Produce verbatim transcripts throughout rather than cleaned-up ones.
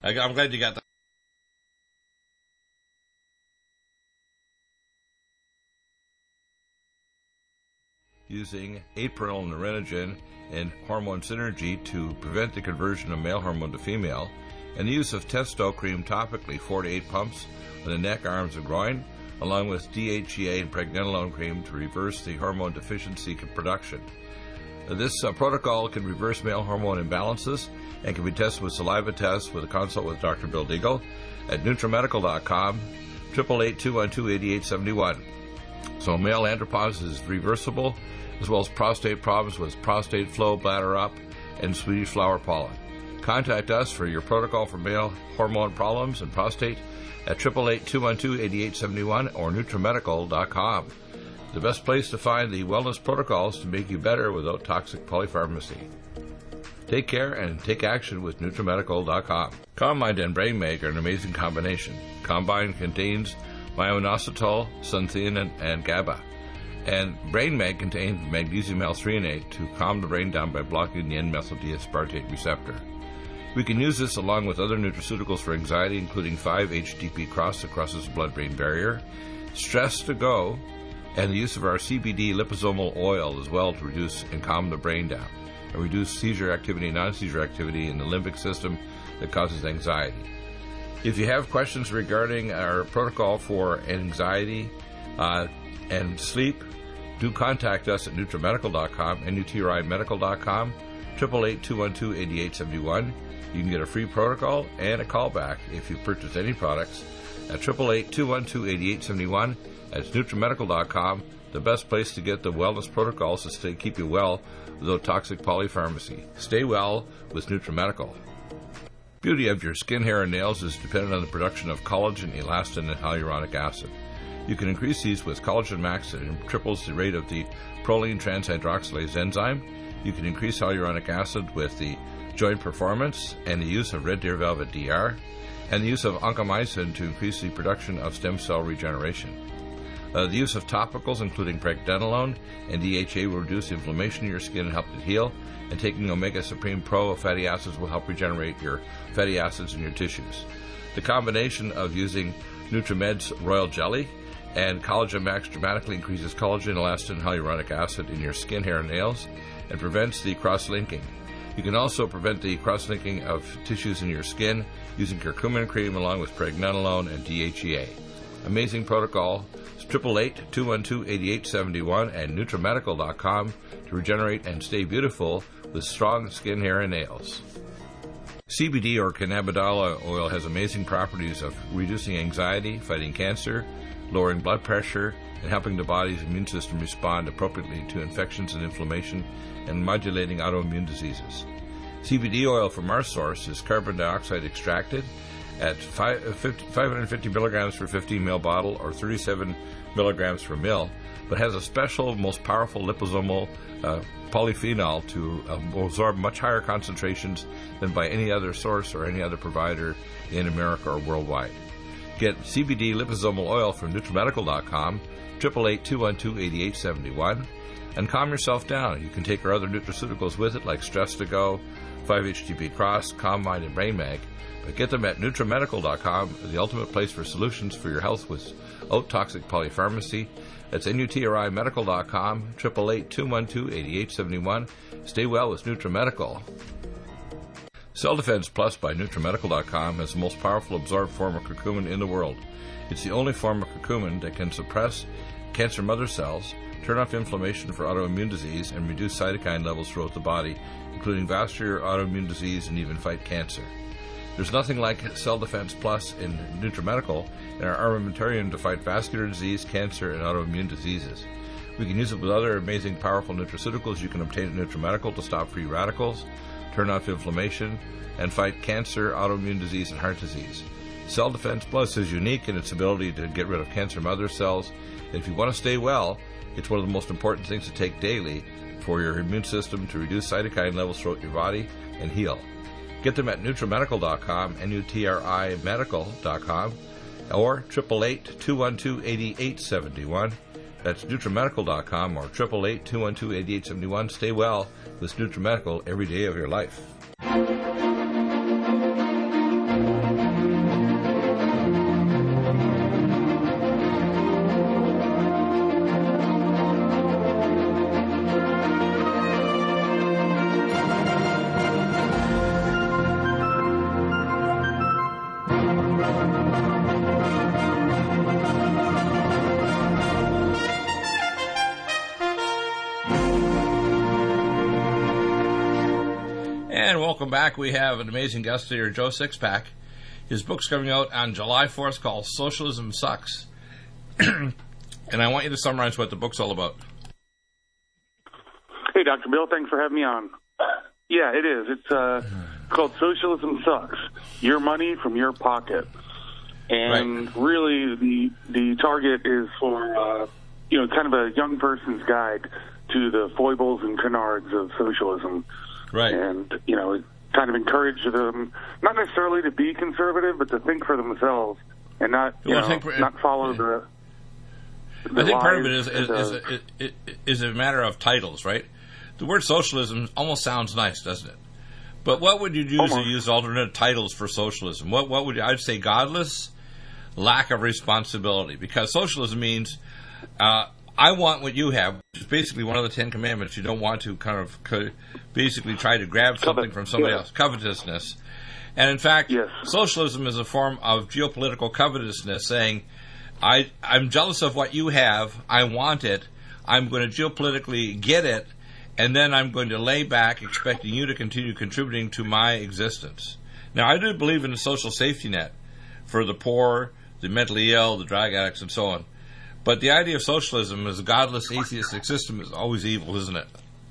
I, I'm glad you got that. Using April Nerinogen and hormone synergy to prevent the conversion of male hormone to female, and the use of Testo cream topically, four to eight pumps on the neck, arms, and groin, along with D H E A and pregnenolone cream to reverse the hormone deficiency production. This uh, protocol can reverse male hormone imbalances and can be tested with saliva tests with a consult with Doctor Bill Deagle at NutriMedical dot com, eight eight eight, two one two, eight eight seven one. So male andropause is reversible, as well as prostate problems with prostate flow, bladder up, and Swedish flower pollen. Contact us for your protocol for male hormone problems and prostate at eight eight eight, two one two, eight eight seven one or NutriMedical dot com. The best place to find the wellness protocols to make you better without toxic polypharmacy. Take care and take action with NutriMedical dot com. Combine and BrainMag are an amazing combination. Combine contains myo-inositol, sunthein, and GABA. And BrainMag contains magnesium L-threonate to calm the brain down by blocking the N-methyl-D-aspartate receptor. We can use this along with other nutraceuticals for anxiety, including five H T P Cross that crosses the blood-brain barrier, Stress to Go, and the use of our C B D liposomal oil as well to reduce and calm the brain down, and reduce seizure activity and non-seizure activity in the limbic system that causes anxiety. If you have questions regarding our protocol for anxiety uh, and sleep, do contact us at NutriMedical dot com, N U T R I Medical dot com, eight eight eight, two one two, eight eight seven one. You can get a free protocol and a callback if you purchase any products at eight eight eight, two one two, eight eight seven one. That's NutriMedical dot com, the best place to get the wellness protocols to stay, keep you well without toxic polypharmacy. Stay well with NutriMedical. Beauty of your skin, hair, and nails is dependent on the production of collagen, elastin, and hyaluronic acid. You can increase these with Collagen Max that triples the rate of the proline transhydroxylase enzyme. You can increase hyaluronic acid with the Joint Performance and the use of Red Deer Velvet D R, and the use of oncomycin to increase the production of stem cell regeneration. Uh, the use of topicals, including pregnenolone and D H A, will reduce inflammation in your skin and help it heal, and taking Omega Supreme Pro fatty acids will help regenerate your fatty acids in your tissues. The combination of using NutriMed's Royal Jelly and Collagen Max dramatically increases collagen, elastin, and hyaluronic acid in your skin, hair, and nails, and prevents the cross-linking. You can also prevent the cross-linking of tissues in your skin using curcumin cream along with pregnenolone and D H E A. Amazing protocol. It's eight eight eight, two one two, eight eight seven one and NutriMedical dot com to regenerate and stay beautiful with strong skin, hair, and nails. C B D or cannabidiol oil has amazing properties of reducing anxiety, fighting cancer, lowering blood pressure, and helping the body's immune system respond appropriately to infections and inflammation, and modulating autoimmune diseases. C B D oil from our source is carbon dioxide extracted at five hundred fifty milligrams per fifteen milliliter bottle or thirty-seven milligrams per mil, but has a special, most powerful liposomal uh, polyphenol to uh, absorb much higher concentrations than by any other source or any other provider in America or worldwide. Get C B D liposomal oil from NutriMedical dot com, eight eight eight, two one two, eight eight seven one, and calm yourself down. You can take our other nutraceuticals with it, like Stress to Go, five H T P Cross, Calm Mind, and BrainMag, but get them at NutriMedical dot com, the ultimate place for solutions for your health without toxic polypharmacy. That's N U T R I Medical dot com, eight eight eight, two one two, eight eight seven one. Stay well with NutriMedical. Cell Defense Plus by NutriMedical dot com has the most powerful absorbed form of curcumin in the world. It's the only form of curcumin that can suppress cancer mother cells, turn off inflammation for autoimmune disease, and reduce cytokine levels throughout the body, including vascular autoimmune disease and even fight cancer. There's nothing like Cell Defense Plus in NutriMedical and our armamentarium to fight vascular disease, cancer, and autoimmune diseases. We can use it with other amazing, powerful nutraceuticals you can obtain at NutriMedical to stop free radicals, turn off inflammation, and fight cancer, autoimmune disease, and heart disease. Cell Defense Plus is unique in its ability to get rid of cancer mother cells. And if you want to stay well, it's one of the most important things to take daily for your immune system to reduce cytokine levels throughout your body and heal. Get them at NutriMedical dot com, N U T R I Medical dot com, or eight eight eight, two one two, eight eight seven one. That's NutriMedical dot com or eight eight eight, two one two, eight eight seven one. Stay well with NutriMedical every day of your life. welcome back. We have an amazing guest here, Joe Sixpack. His book's coming out on July fourth called Socialism Sucks. And I want you to summarize what the book's all about. Hey, Doctor Bill, thanks for having me on. Yeah, it is. It's uh, called Socialism Sucks. Your money from your pocket. And right. really, the the target is for, uh, you know, kind of a young person's guide to the foibles and canards of socialism. Right. And, you know, it kind of encourage them, not necessarily to be conservative, but to think for themselves and not, you well, know, think, not follow yeah. the, the I think part of it is, is, is, is, is, is a matter of titles, right? The word socialism almost sounds nice, doesn't it? But what would you use almost. to use alternate titles for socialism? What what would you, I'd say godless, lack of responsibility, because socialism means uh, I want what you have, which is basically one of the Ten Commandments. You don't want to kind of co- basically try to grab something Covet. from somebody yeah. else, covetousness. And in fact, yes. socialism is a form of geopolitical covetousness, saying, I, I'm jealous of what you have, I want it, I'm going to geopolitically get it, and then I'm going to lay back expecting you to continue contributing to my existence. Now, I do believe in a social safety net for the poor, the mentally ill, the drug addicts, and so on. But the idea of socialism as a godless, atheistic system is always evil, isn't it?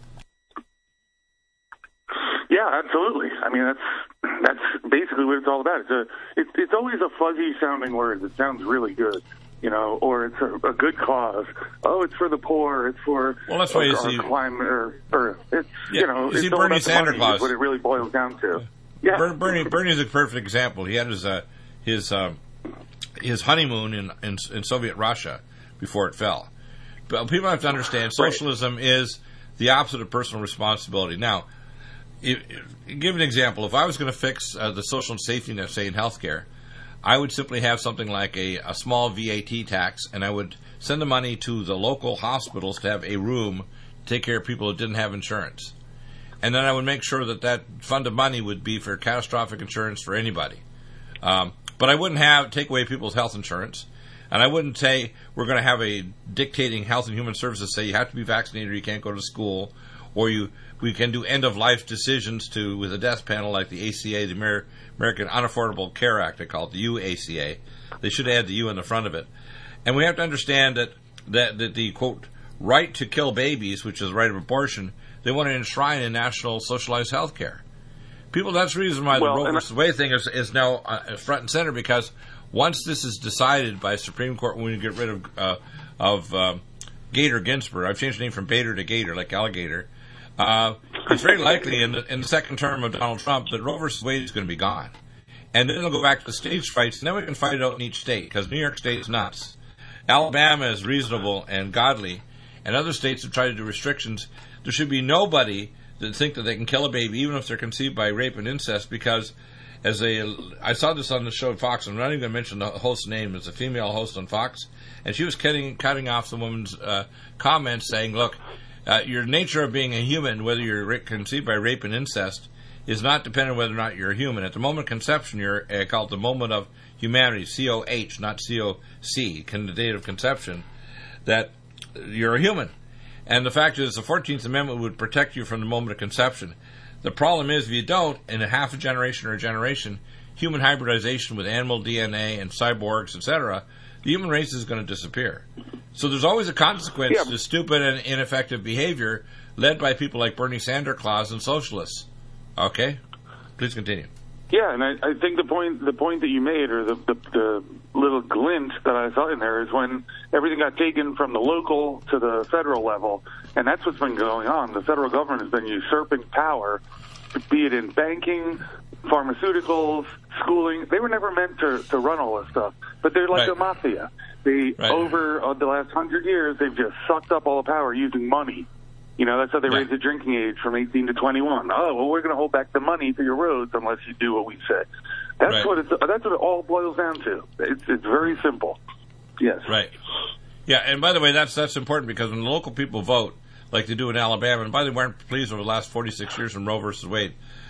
Yeah, absolutely. I mean, that's that's basically what it's all about. It's a it's, it's always a fuzzy sounding word that sounds really good, you know, or it's a, a good cause. Oh, it's for the poor. It's for well, that's why you see climate, or, or it's yeah, you know, you see it's Bernie Santa Claus. What it really boils down to. Yeah, yeah. Bernie Bernie is a perfect example. He had his uh, his um, his honeymoon in, in in Soviet Russia before it fell. But people have to understand socialism right. is the opposite of personal responsibility. Now, if, if, give an example. If I was going to fix uh, the social safety net, say in healthcare, I would simply have something like a, a small V A T tax, and I would send the money to the local hospitals to have a room to take care of people who didn't have insurance. And then I would make sure that that fund of money would be for catastrophic insurance for anybody. Um, but I wouldn't have take away people's health insurance. And I wouldn't say we're going to have a dictating Health and Human Services say you have to be vaccinated or you can't go to school, or you we can do end-of-life decisions to with a death panel like the A C A, the Amer- American Unaffordable Care Act, they call it the U A C A. They should add the U in the front of it. And we have to understand that, that, that the, quote, right to kill babies, which is the right of abortion, they want to enshrine in national socialized health care. People, that's the reason why well, the Roe versus Wade thing is, is now uh, front and center, because once this is decided by Supreme Court, when we get rid of uh, of uh, Gator Ginsburg, I've changed the name from Bader to Gator, like alligator. Uh, it's very likely in the, in the second term of Donald Trump that Roe versus Wade is going to be gone, and then they'll go back to the states' rights, and then we can fight it out in each state, because New York State is nuts, Alabama is reasonable and godly, and other states have tried to do restrictions. There should be nobody that think that they can kill a baby, even if they're conceived by rape and incest, because as a, I saw this on the show at Fox, I'm not even going to mention the host's name, it's a female host on Fox, and she was cutting, cutting off the woman's uh, comments saying, look, uh, your nature of being a human, whether you're ra- conceived by rape and incest, is not dependent on whether or not you're a human. At the moment of conception, you're uh, called the moment of humanity, C O H, not C O C, the date of conception, that you're a human. And the fact is the fourteenth Amendment would protect you from the moment of conception. The problem is, if you don't, in a half a generation or a generation, human hybridization with animal D N A and cyborgs, et cetera, the human race is going to disappear. So there's always a consequence yeah. to stupid and ineffective behavior led by people like Bernie Santa Claus and socialists. Okay? Please continue. Yeah, and I, I think the point the point that you made, or the, the, the little glint that I saw in there, is when everything got taken from the local to the federal level, and that's what's been going on. The federal government has been usurping power, be it in banking, pharmaceuticals, schooling. They were never meant to, to run all this stuff, but they're like right. a mafia. They, right. over uh, the last hundred years, they've just sucked up all the power using money. You know, that's how they yeah. raised the drinking age from eighteen to twenty-one. Oh, well, we're going to hold back the money for your roads unless you do what we say. That's right. what it's. That's what it all boils down to. It's it's very simple. Yes. Right. Yeah, and by the way, that's that's important, because when the local people vote, like they do in Alabama, and by the way, weren't pleased over the last forty-six years from Roe versus Wade.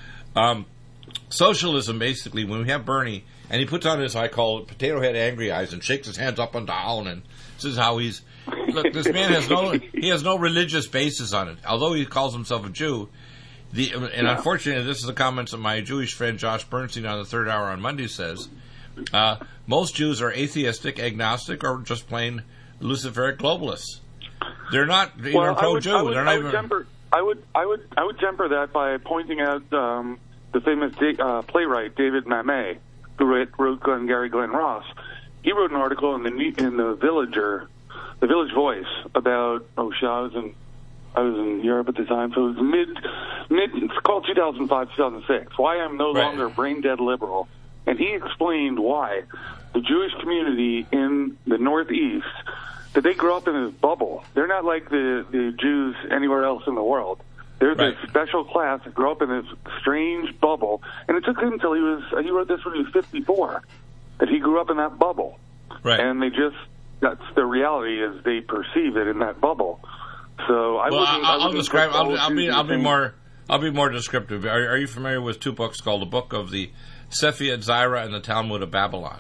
Um, socialism, basically, when we have Bernie, and he puts on his, I call it, potato head angry eyes, and shakes his hands up and down, and this is how he's. Look, this man has no he has no religious basis on it. Although he calls himself a Jew, The and yeah. unfortunately, this is the comments that my Jewish friend Josh Bernstein on the third hour on Monday says. Uh, most Jews are atheistic, agnostic, or just plain Luciferic globalists. They're not even well, pro-Jew. I would, They're I not would even. Temper, I would, I would, I would temper that by pointing out um, the famous uh, playwright David Mamet, who wrote, wrote Glengarry Glen Ross. He wrote an article in the in the Villager, the Village Voice, about oh, shit, I was in I was in Europe at the time, so it was mid mid. It's called two thousand five, two thousand six. Why I'm no right. longer brain dead liberal. And he explained why the Jewish community in the Northeast, that they grow up in this bubble. They're not like the, the Jews anywhere else in the world. They're right. this special class that grew up in this strange bubble. And it took him until he was, he wrote this when he was fifty-four, that he grew up in that bubble. Right. And they just, that's the reality as they perceive it in that bubble. So I well, wouldn't, I'll, I wouldn't describe, I'll, I'll be, I'll be thing. more, I'll be more descriptive. Are, are you familiar with two books called the Book of the Sephirot Zaira and the Talmud of Babylon?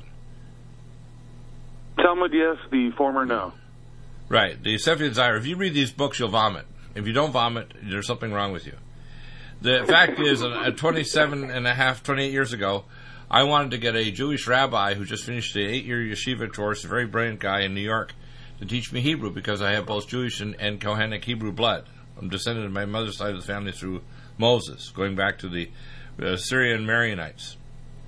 Talmud, yes. The former, no. Right. The Sephirot Zaira. If you read these books, you'll vomit. If you don't vomit, there's something wrong with you. The fact is, at twenty-seven and a half, twenty-eight years ago, I wanted to get a Jewish rabbi who just finished the eight-year yeshiva course, a very brilliant guy in New York, to teach me Hebrew because I have both Jewish and, and Kohanic Hebrew blood. I'm descended of my mother's side of the family through Moses, going back to the uh, Syrian Marianites.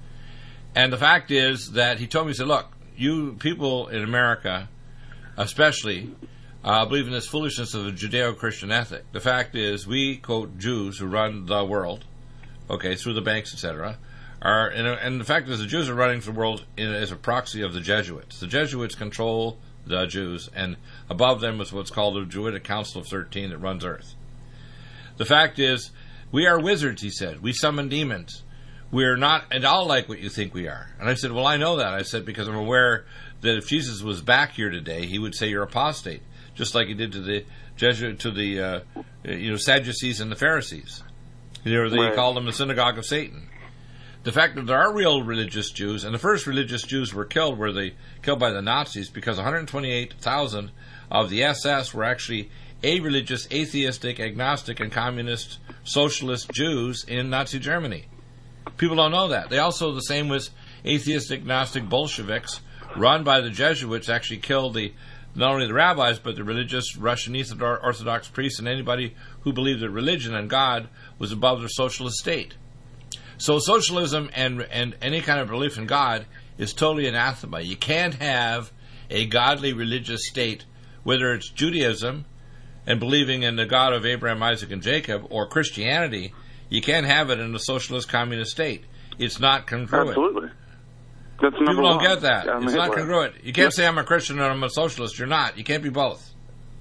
And the fact is that he told me, he said, look, you people in America, especially, uh, believe in this foolishness of the Judeo-Christian ethic. The fact is, we, quote, Jews who run the world, okay, through the banks, et cetera, are, and, and the fact is the Jews are running the world in, as a proxy of the Jesuits. The Jesuits control the Jews, and above them is what's called the Druidic Council of thirteen that runs Earth. The fact is, we are wizards, he said. We summon demons. We're not at all like what you think we are. And I said, well, I know that. I said, because I'm aware that if Jesus was back here today, he would say you're apostate, just like he did to the Jesuit, to the uh, you know Sadducees and the Pharisees. You know, they right. called them the synagogue of Satan. The fact that there are real religious Jews, and the first religious Jews were killed were they killed by the Nazis because one hundred twenty-eight thousand of the S S were actually a-religious, atheistic, agnostic, and communist socialist Jews in Nazi Germany. People don't know that. They also, the same with atheistic, Gnostic Bolsheviks, run by the Jesuits, actually killed the not only the rabbis, but the religious Russian Orthodox priests and anybody who believed that religion and God was above their socialist state. So socialism and, and any kind of belief in God is totally anathema. You can't have a godly religious state, whether it's Judaism and believing in the God of Abraham, Isaac, and Jacob, or Christianity. You can't have it in a socialist communist state. It's not congruent. Absolutely. That's number People don't one. get that. I'm it's not congruent. You can't yep. say I'm a Christian and I'm a socialist. You're not. You can't be both.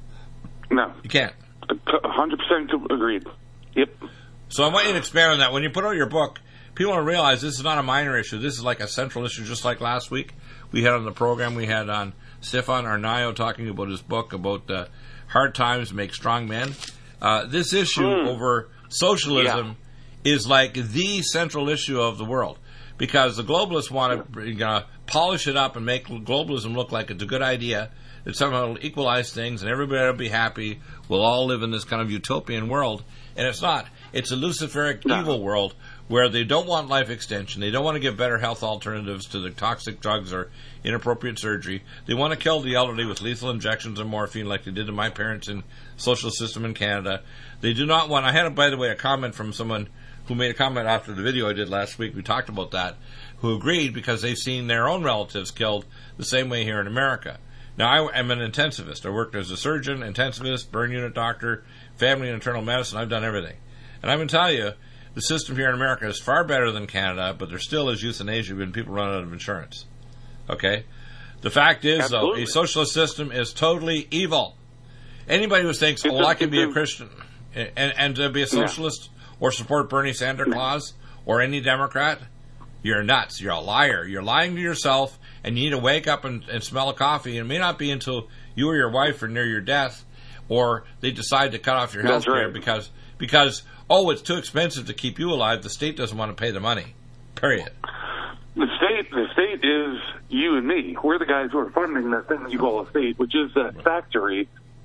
No. You can't. one hundred percent agreed. Yep. So I want you to expand on that. When you put out your book, people don't realize this is not a minor issue. This is like a central issue, just like last week. We had on the program, we had on Stefan Arnayo talking about his book about uh, hard times make strong men. Uh, this issue mm. over socialism yeah. is like the central issue of the world, because the globalists want to you know, polish it up and make globalism look like it's a good idea, that somehow it'll equalize things and everybody will be happy. We'll all live in this kind of utopian world, and it's not. It's a Luciferic no. evil world where they don't want life extension. They don't want to give better health alternatives to the toxic drugs or inappropriate surgery. They want to kill the elderly with lethal injections of morphine like they did to my parents in social system in Canada. They do not want... I had, by the way, a comment from someone who made a comment after the video I did last week. We talked about that, who agreed because they've seen their own relatives killed the same way here in America. Now, I am an intensivist. I worked as a surgeon, intensivist, burn unit doctor, family and internal medicine. I've done everything. And I'm going to tell you, the system here in America is far better than Canada, but there still is euthanasia when people run out of insurance. Okay? The fact is, Absolutely. though, a socialist system is totally evil. Anybody who thinks, oh, well, I can be a Christian and, and to be a socialist yeah. or support Bernie Santa Claus or any Democrat, you're nuts. You're a liar. You're lying to yourself, and you need to wake up and, and smell a coffee. And it may not be until you or your wife are near your death, or they decide to cut off your health care right. because because oh, it's too expensive to keep you alive. The state doesn't want to pay the money. Period. The state, the state is you and me. We're the guys who are funding that thing you call a state, which is that factory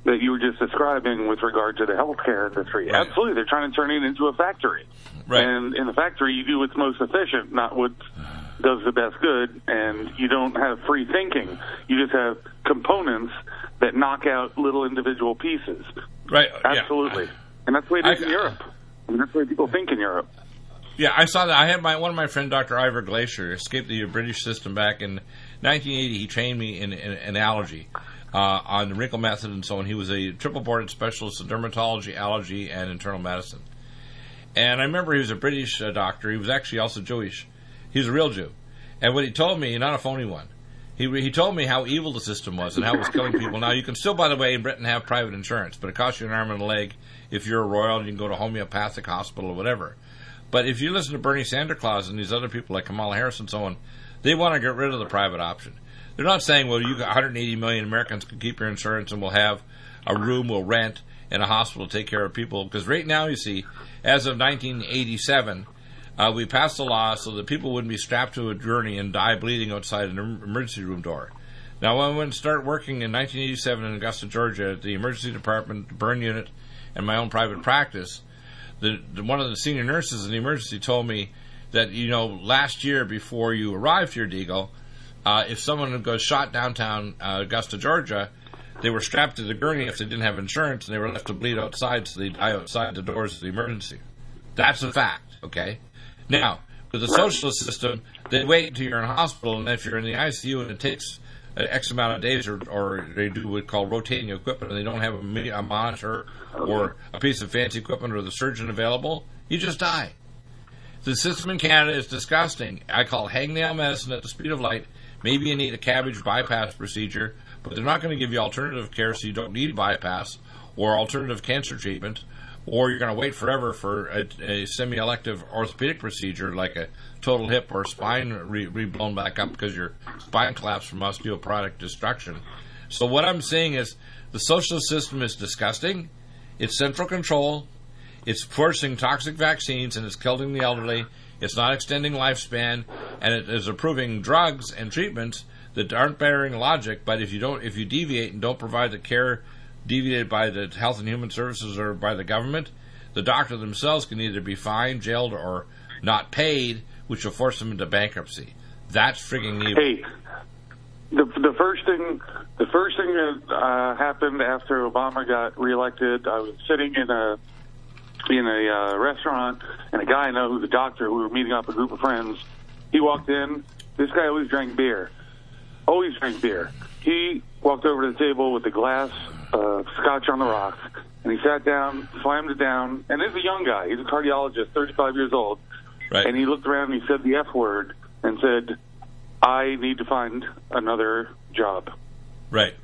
that you were just describing with regard to the healthcare industry. Right. Absolutely, they're trying to turn it into a factory. Right. And in the factory, you do what's most efficient, not what does the best good, and you don't have free thinking. You just have components that knock out little individual pieces. Right. Absolutely. Yeah. And that's the way it is I, in Europe. I mean, that's the way people think in Europe. Yeah, I saw that. I had my one of my friend, Doctor Ivor Glacier, escaped the British system back in nineteen eighty. He trained me in, in, in allergy uh, on the wrinkle method and so on. He was a triple boarded specialist in dermatology, allergy, and internal medicine. And I remember he was a British uh, doctor. He was actually also Jewish. He was a real Jew. And what he told me, not a phony one, he he told me how evil the system was and how it was killing people. Now, you can still, by the way, in Britain have private insurance, but it costs you an arm and a leg if you're a royal and you can go to a homeopathic hospital or whatever. But if you listen to Bernie Sanders and these other people like Kamala Harris and so on, they want to get rid of the private option. They're not saying, well, you got one hundred eighty million Americans can keep your insurance and we'll have a room we'll rent in a hospital to take care of people. Because right now, you see, as of nineteen eighty-seven, uh, we passed a law so that people wouldn't be strapped to a gurney and die bleeding outside an emergency room door. Now, when I went to start working in nineteen eighty-seven in Augusta, Georgia, at the emergency department, burn unit, and my own private practice, The, the, one of the senior nurses in the emergency told me that, you know, last year before you arrived here, Deagle, uh, if someone got shot downtown uh, Augusta, Georgia, they were strapped to the gurney if they didn't have insurance, and they were left to bleed outside, so they die outside the doors of the emergency. That's a fact, okay? Now, with the socialist system, they wait until you're in a hospital, and if you're in the I C U and it takes X amount of days, or, or they do what we call rotating equipment, and they don't have a, a monitor or a piece of fancy equipment or the surgeon available, you just die. The system in Canada is disgusting. I call hangnail medicine at the speed of light. Maybe you need a cabbage bypass procedure, but they're not going to give you alternative care, so you don't need bypass or alternative cancer treatment, or you're going to wait forever for a, a semi-elective orthopedic procedure like a total hip or spine re- re-blown back up because your spine collapsed from osteoporotic destruction. So what I'm saying is the socialist system is disgusting. It's central control. It's forcing toxic vaccines, and it's killing the elderly. It's not extending lifespan, and it is approving drugs and treatments that aren't bearing logic. But if you don't, if you deviate and don't provide the care deviated by the Health and Human Services or by the government, the doctor themselves can either be fined, jailed, or not paid, which will force them into bankruptcy. That's frigging evil. Hey, the the first thing the first thing that uh, happened after Obama got reelected, I was sitting in a in a uh, restaurant, and a guy I know who's a doctor, who were meeting up a group of friends. He walked in. This guy always drank beer. Always drank beer. He walked over to the table with a glass of scotch on the rocks, and he sat down, slammed it down, and this is a young guy. He's a cardiologist, thirty-five years old. Right. And he looked around and he said the F word and said, I need to find another job. Right.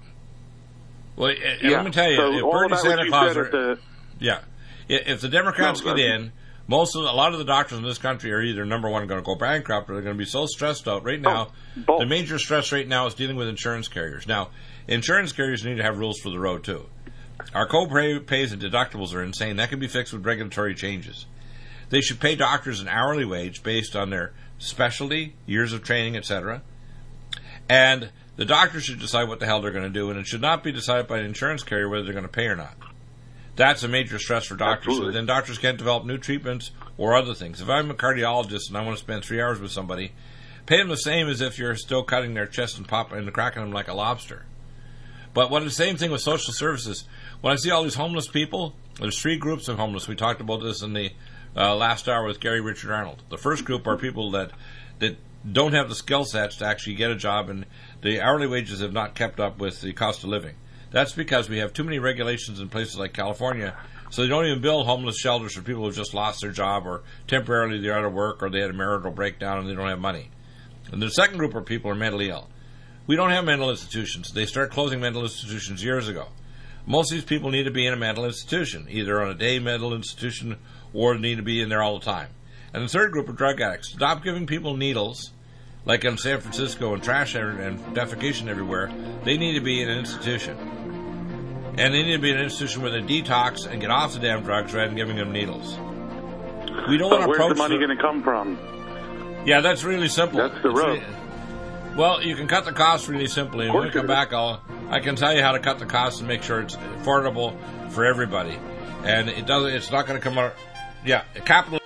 Well, yeah. let me tell you, so if all Bernie about Santa what you Claus said are, at the, yeah, if the Democrats no, get in, most of the, a lot of the doctors in this country are either number one going to go bankrupt, or they're going to be so stressed out right now. Oh, the major stress right now is dealing with insurance carriers. Now, insurance carriers need to have rules for the road too. Our co-pays and deductibles are insane. That can be fixed with regulatory changes. They should pay doctors an hourly wage based on their specialty, years of training, et cetera. And the doctor should decide what the hell they're going to do, and it should not be decided by an insurance carrier whether they're going to pay or not. That's a major stress for doctors. Absolutely. So then doctors can't develop new treatments or other things. If I'm a cardiologist and I want to spend three hours with somebody, pay them the same as if you're still cutting their chest and popping and cracking them like a lobster. But what the same thing with social services. When I see all these homeless people, there's three groups of homeless. We talked about this in the uh, last hour with Gary Richard Arnold. The first group are people that that don't have the skill sets to actually get a job, and the hourly wages have not kept up with the cost of living. That's because we have too many regulations in places like California, so they don't even build homeless shelters for people who have just lost their job, or temporarily they're out of work, or they had a marital breakdown and they don't have money. And the second group of people are mentally ill. We don't have mental institutions. They started closing mental institutions years ago. Most of these people need to be in a mental institution, either on a day mental institution or need to be in there all the time. And the third group are drug addicts. Stop giving people needles, like in San Francisco, and trash and defecation everywhere. They need to be in an institution. And they need to be in an institution where they detox and get off the damn drugs rather than giving them needles. We don't want to approach... Where's the money going to come from? Yeah, that's really simple. That's the road. Really, well, you can cut the costs really simply. And when we come back, I'll I can tell you how to cut the costs and make sure it's affordable for everybody. And it doesn't. It's not going to come out. Yeah, capital.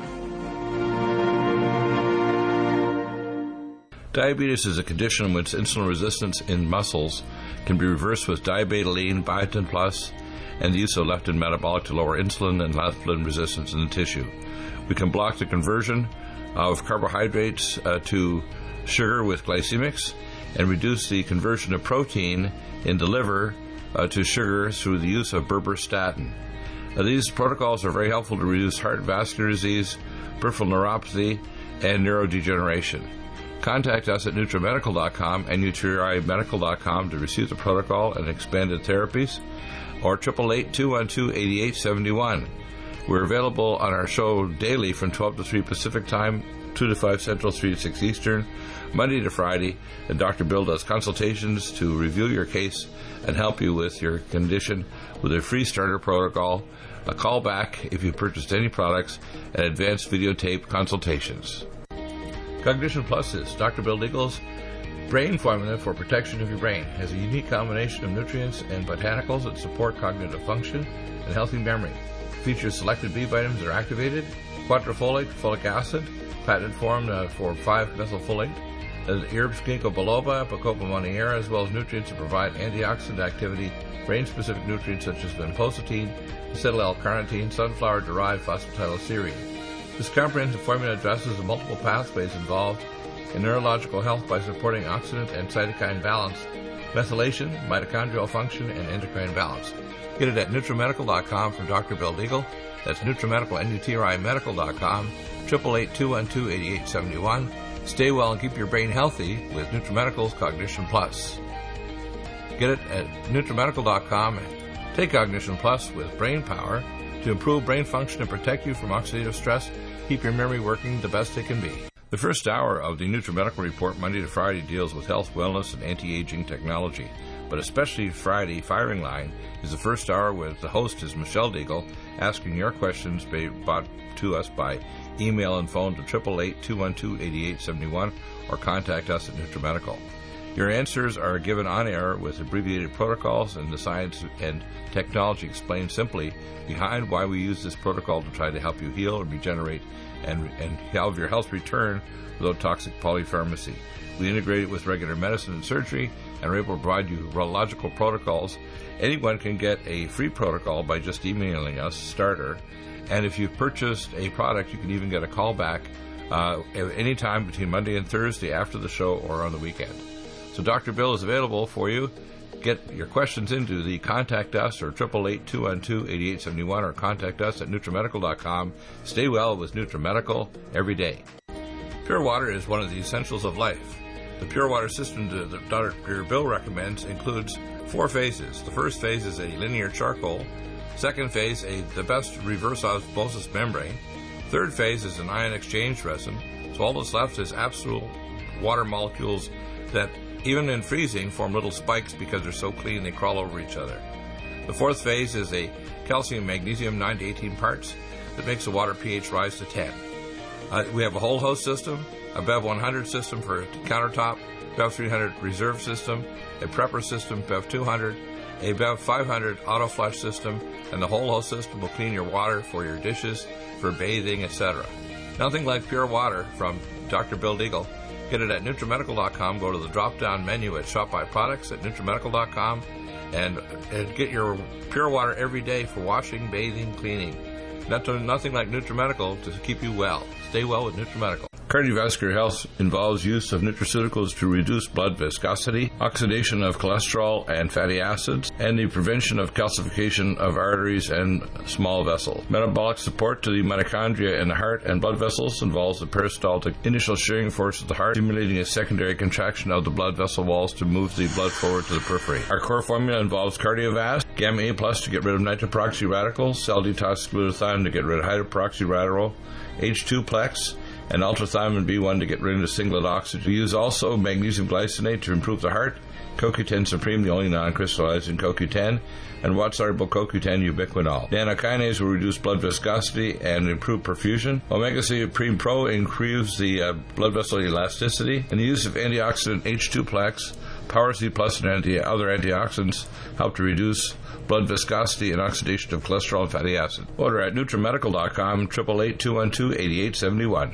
Diabetes is a condition in which insulin resistance in muscles can be reversed with diabetoline, biotin plus, and the use of leptin metabolic to lower insulin and leptin resistance in the tissue. We can block the conversion of carbohydrates uh, to sugar with glycemics and reduce the conversion of protein in the liver uh, to sugar through the use of berberstatin. Uh, these protocols are very helpful to reduce heart vascular disease, peripheral neuropathy, and neurodegeneration. Contact us at NutriMedical dot com and Nutri Medical dot com to receive the protocol and expanded therapies, or eight eight eight, two one two, eight eight seven one. We're available on our show daily from twelve to three Pacific Time, two to five Central, three to six Eastern, Monday to Friday, and Doctor Bill does consultations to review your case and help you with your condition with a free starter protocol, a call back if you purchased any products, and advanced videotape consultations. Cognition Plus is Doctor Bill Deagle's brain formula for protection of your brain. It has a unique combination of nutrients and botanicals that support cognitive function and healthy memory. It features selected B vitamins that are activated, quadrifolate, folic acid, patented form uh, for five methylfolate, uh, herbs ginkgo biloba, bacopa monnieri, as well as nutrients that provide antioxidant activity, brain-specific nutrients such as vinpocetine, acetyl-L-carnitine, sunflower-derived phosphatidylserine. This comprehensive formula addresses the multiple pathways involved in neurological health by supporting oxidant and cytokine balance, methylation, mitochondrial function, and endocrine balance. Get it at NutriMedical dot com from Doctor Bill Deagle. That's NutriMedical, N U T R I Medical dot com, eight eight eight, two one two, eight eight seven one. Stay well and keep your brain healthy with NutriMedical's Cognition Plus. Get it at NutriMedical dot com and take Cognition Plus with brain power to improve brain function and protect you from oxidative stress. Keep your memory working the best it can be. The first hour of the NutriMedical Report, Monday to Friday, deals with health, wellness, and anti-aging technology. But especially Friday, Firing Line, is the first hour with the host is Michelle Deagle, asking your questions brought to us by email and phone to eight eight eight, two one two, eight eight seven one or contact us at NutriMedical. Your answers are given on air with abbreviated protocols and the science and technology explained simply behind why we use this protocol to try to help you heal and regenerate and, and have your health return without toxic polypharmacy. We integrate it with regular medicine and surgery and are able to provide you urological protocols. Anyone can get a free protocol by just emailing us, starter, and if you've purchased a product, you can even get a call back uh, at any time between Monday and Thursday after the show or on the weekend. So Doctor Bill is available for you. Get your questions into the Contact Us or eight eight eight, two one two, eight eight seven one or contact us at NutriMedical dot com. Stay well with NutriMedical every day. Pure water is one of the essentials of life. The pure water system that Doctor Bill recommends includes four phases. The first phase is a linear charcoal. Second phase, a, the best reverse osmosis membrane. Third phase is an ion exchange resin. So all that's left is absolute water molecules that even in freezing form little spikes because they're so clean they crawl over each other. The fourth phase is a calcium magnesium nine to eighteen parts that makes the water pH rise to ten. Uh, we have a whole host system, a B E V one hundred system for countertop, B E V three hundred reserve system, a prepper system, B E V two hundred, a B E V five hundred auto flush system, and the whole host system will clean your water for your dishes, for bathing, et cetera. Nothing like pure water from Doctor Bill Deagle. Get it at NutriMedical dot com. Go to the drop-down menu at Shop by Products at NutriMedical dot com and, and get your pure water every day for washing, bathing, cleaning. Not to, nothing like NutriMedical to keep you well. Stay well with NutriMedical. Cardiovascular health involves use of nutraceuticals to reduce blood viscosity, oxidation of cholesterol and fatty acids, and the prevention of calcification of arteries and small vessels. Metabolic support to the mitochondria in the heart and blood vessels involves the peristaltic initial shearing force of the heart, stimulating a secondary contraction of the blood vessel walls to move the blood forward to the periphery. Our core formula involves Cardiovasc, Gamma A plus to get rid of nitroperoxy radicals, cell detox glutathione to get rid of hydroperoxy radical, H two plex, and ultrathymine B one to get rid of the singlet oxygen. We use also magnesium glycinate to improve the heart, C O Q ten Supreme, the only non-crystallizing C O Q ten, and water-soluble C O Q ten ubiquinol. Nanokinase will reduce blood viscosity and improve perfusion. Omega three Supreme Pro improves the uh, blood vessel elasticity, and the use of antioxidant H two plex Power C Plus and anti- other antioxidants help to reduce blood viscosity and oxidation of cholesterol and fatty acid. Order at NutriMedical dot com, eight eight eight, two one two, eight eight seven one.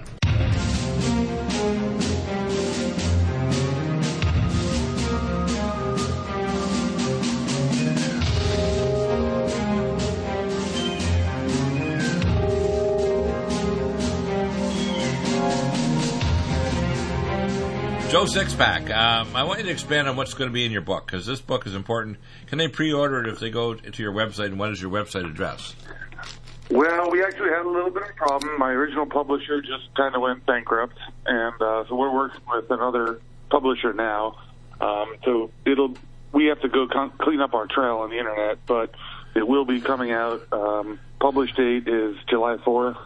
Joe Sixpack, um, I want you to expand on what's going to be in your book, because this book is important. Can they pre-order it if they go to your website, and what is your website address? Well, we actually had a little bit of a problem. My original publisher just kind of went bankrupt, and uh, so we're working with another publisher now. Um, so it'll we have to go con- clean up our trail on the internet, but it will be coming out. Um, publish date is July fourth.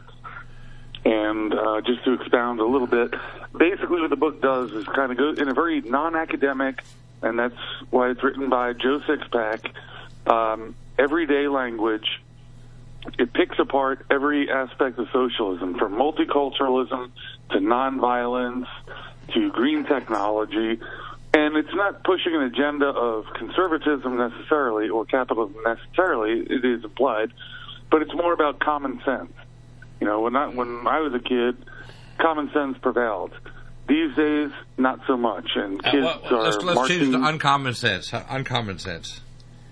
And uh, just to expound a little bit, basically what the book does is kind of go in a very non-academic, and that's why it's written by Joe Sixpack, um, everyday language. It picks apart every aspect of socialism, from multiculturalism to nonviolence to green technology. And it's not pushing an agenda of conservatism necessarily or capitalism necessarily. It is implied, but it's more about common sense. You know, when I, when I was a kid, common sense prevailed. These days, not so much. And kids uh, well, are let's, let's marching... change it to uncommon sense. Uncommon sense.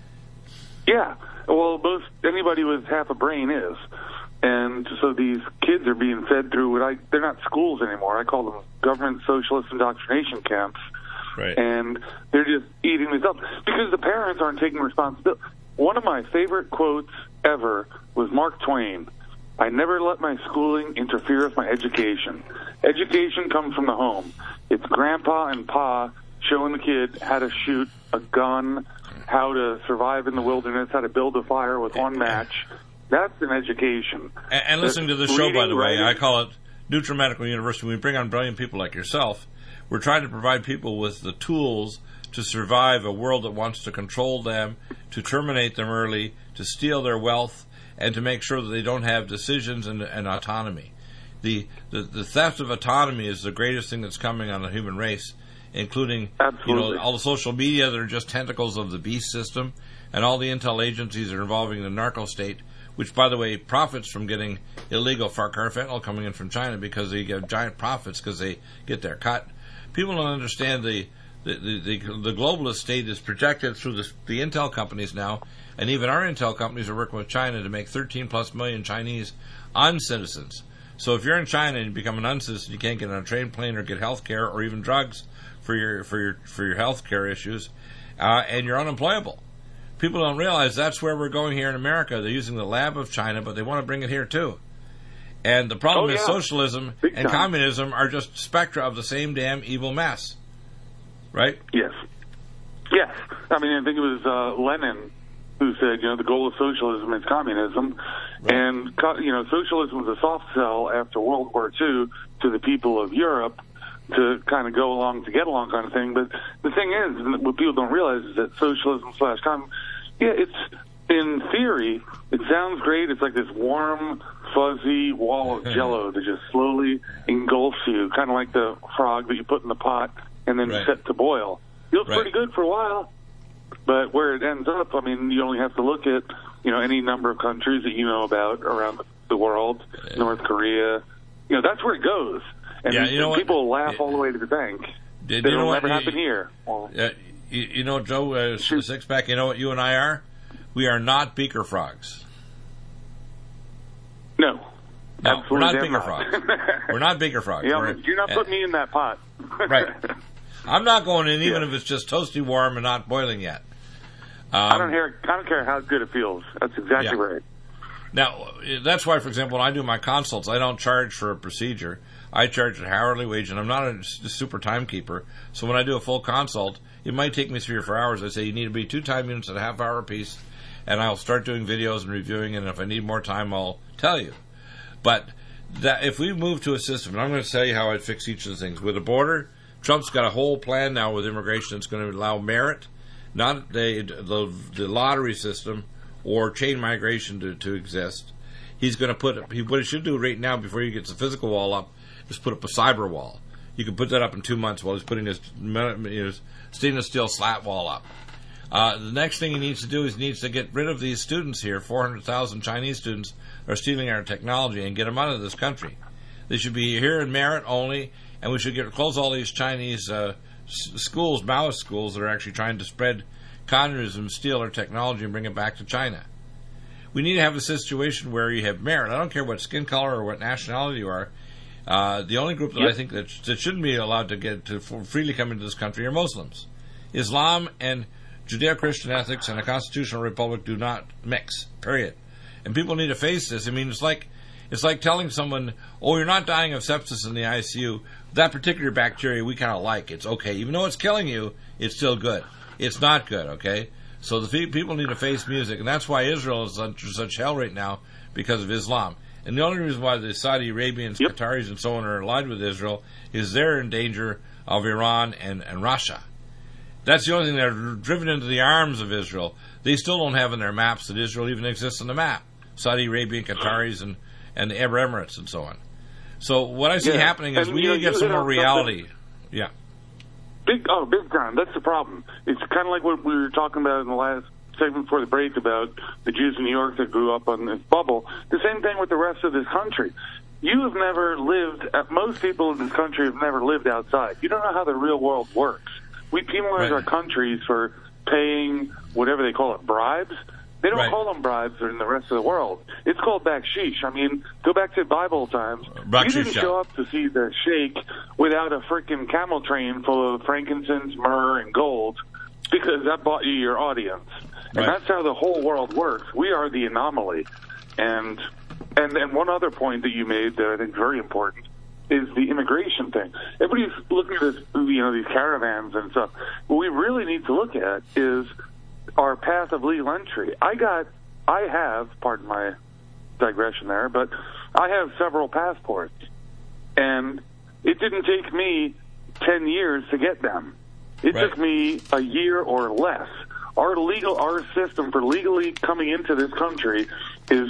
Yeah. Well, most anybody with half a brain is. And so these kids are being fed through what I... They're not schools anymore. I call them government socialist indoctrination camps. Right. And they're just eating this up because the parents aren't taking responsibility. One of my favorite quotes ever was Mark Twain. I never let my schooling interfere with my education. Education comes from the home. It's grandpa and pa showing the kid how to shoot a gun, how to survive in the wilderness, how to build a fire with one match. That's an education. And, and listening to the show, by the way, I call it NutriMedical University. We bring on brilliant people like yourself. We're trying to provide people with the tools to survive a world that wants to control them, to terminate them early, to steal their wealth, and to make sure that they don't have decisions and, and autonomy. The, the the theft of autonomy is the greatest thing that's coming on the human race, including Absolutely. you know all the social media that are just tentacles of the beast system, and all the intel agencies that are involving the narco state, which, by the way, profits from getting illegal carfentanil coming in from China because they get giant profits because they get their cut. People don't understand the the, the, the, the globalist state is projected through the, the intel companies now. And even our intel companies are working with China to make thirteen plus million Chinese uncitizens. So if you're in China and you become an uncitizen, you can't get on a train, plane, or get health care or even drugs for your for your for your health care issues, uh, and you're unemployable. People don't realize that's where we're going here in America. They're using the lab of China, but they want to bring it here too. And the problem oh, yeah. is socialism Big and time. communism are just spectra of the same damn evil mess, right? Yes. Yes. I mean, I think it was uh, Lenin who said, you know, the goal of socialism is communism. Right. And, you know, socialism was a soft sell after World War Two to the people of Europe to kind of go along to get along kind of thing. But the thing is, what people don't realize is that socialism slash communism, yeah, it's, in theory, it sounds great. It's like this warm, fuzzy wall of Jell-O that just slowly engulfs you, kind of like the frog that you put in the pot and then right. set to boil. Feels right. pretty good for a while. But where it ends up, I mean, you only have to look at, you know, any number of countries that you know about around the world, yeah. North Korea. You know, that's where it goes. And, yeah, you know and people what? laugh it, all the way to the bank. Did, It'll you know never what? happen you, here. Well, uh, you, you know, Joe, uh, Sixpack, you know what you and I are? We are not beaker frogs. No. No, we're not Absolutely beaker frogs. We're not beaker frogs. Yeah, we're, you're not putting uh, me in that pot. Right. I'm not going in even yeah. if it's just toasty warm and not boiling yet. Um, I don't hear. I don't care how good it feels. That's exactly yeah. right. Now, that's why, for example, when I do my consults, I don't charge for a procedure. I charge an hourly wage, and I'm not a super timekeeper. So when I do a full consult, it might take me three or four hours. I say you need to be two time units at a half hour apiece, and I'll start doing videos and reviewing. And if I need more time, I'll tell you. But that if we move to a system, and I'm going to tell you how I'd fix each of the things with a border. Trump's got a whole plan now with immigration that's going to allow merit. Not the, the the lottery system or chain migration to, to exist. He's going to put he, what he should do right now before he gets the physical wall up is put up a cyber wall. You can put that up in two months while he's putting his, his stainless steel slat wall up. Uh, the next thing he needs to do is he needs to get rid of these students here, four hundred thousand Chinese students are stealing our technology, and get them out of this country. They should be here in merit only, and we should get close all these Chinese uh, s- schools, Maoist schools, that are actually trying to spread communism, steal our technology, and bring it back to China. We need to have a situation where you have merit. I don't care what skin color or what nationality you are. Uh, the only group that yep. I think that, that shouldn't be allowed to get to freely come into this country are Muslims. Islam and Judeo-Christian ethics and a constitutional republic do not mix, period. And people need to face this. I mean, it's like it's like telling someone, oh, you're not dying of sepsis in the I C U. That particular bacteria we kind of like. It's okay. Even though it's killing you, it's still good. It's not good, okay? So the people need to face music, and that's why Israel is under such hell right now, because of Islam. And the only reason why the Saudi Arabians, yep. Qataris, and so on are allied with Israel is they're in danger of Iran and, and Russia. That's the only thing they're driven into the arms of Israel. They still don't have in their maps that Israel even exists on the map. Saudi Arabian, Qataris, and, and the Arab Emirates, and so on. So what I see yeah. happening is and, we need to get some more reality. Yeah. Big, oh, big time. That's the problem. It's kind of like what we were talking about in the last segment before the break about the Jews in New York that grew up on this bubble. The same thing with the rest of this country. You have never lived, most people in this country have never lived outside. You don't know how the real world works. We penalize right. our countries for paying whatever they call it, bribes. They don't right. call them bribes in the rest of the world. It's called baksheesh. I mean, go back to Bible times. Baksheesh, you didn't show up to see the sheikh without a freaking camel train full of frankincense, myrrh, and gold, because that bought you your audience. And right. that's how the whole world works. We are the anomaly. And and and one other point that you made that I think is very important is the immigration thing. Everybody's looking at this, you know, these caravans and stuff. What we really need to look at is our path of legal entry. I got, I have, pardon my digression there, but I have several passports, and it didn't take me ten years to get them. It right. took me a year or less. Our legal, our system for legally coming into this country is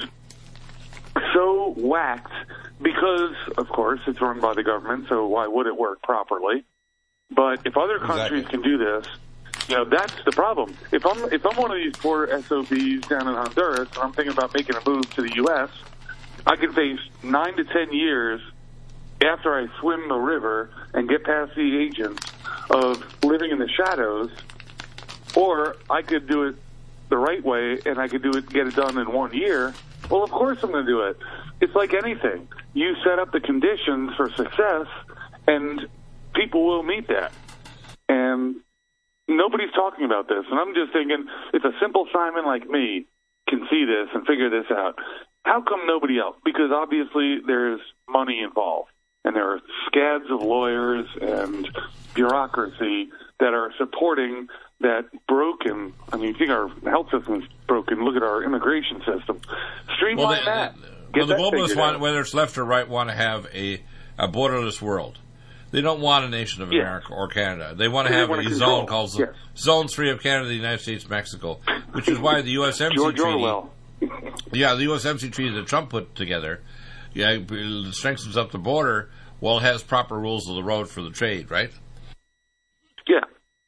so whacked because, of course, it's run by the government, so why would it work properly? But if other countries exactly. can do this, you know, that's the problem. If I'm if I'm one of these poor S O Bs down in Honduras and I'm thinking about making a move to the U S, I can face nine to ten years after I swim the river and get past the agents of living in the shadows, or I could do it the right way and I could do it, get it done in one year. Well, of course I'm going to do it. It's like anything. You set up the conditions for success, and people will meet that. And nobody's talking about this. And I'm just thinking, if a simple Simon like me can see this and figure this out, how come nobody else? Because obviously there's money involved, and there are scads of lawyers and bureaucracy that are supporting that broken, I mean, you think our health system is broken, look at our immigration system. Streamline well, they, that. Well, the globalists want, whether it's left or right, want to have a, a borderless world. They don't want a nation of America yeah. or Canada. They want to have a zone called yes. Zones Three of Canada, the United States, Mexico, which is why the U S M C George Treaty, Orwell. yeah, the U S M C Treaty that Trump put together, yeah, it strengthens up the border while it has proper rules of the road for the trade, right? Yeah.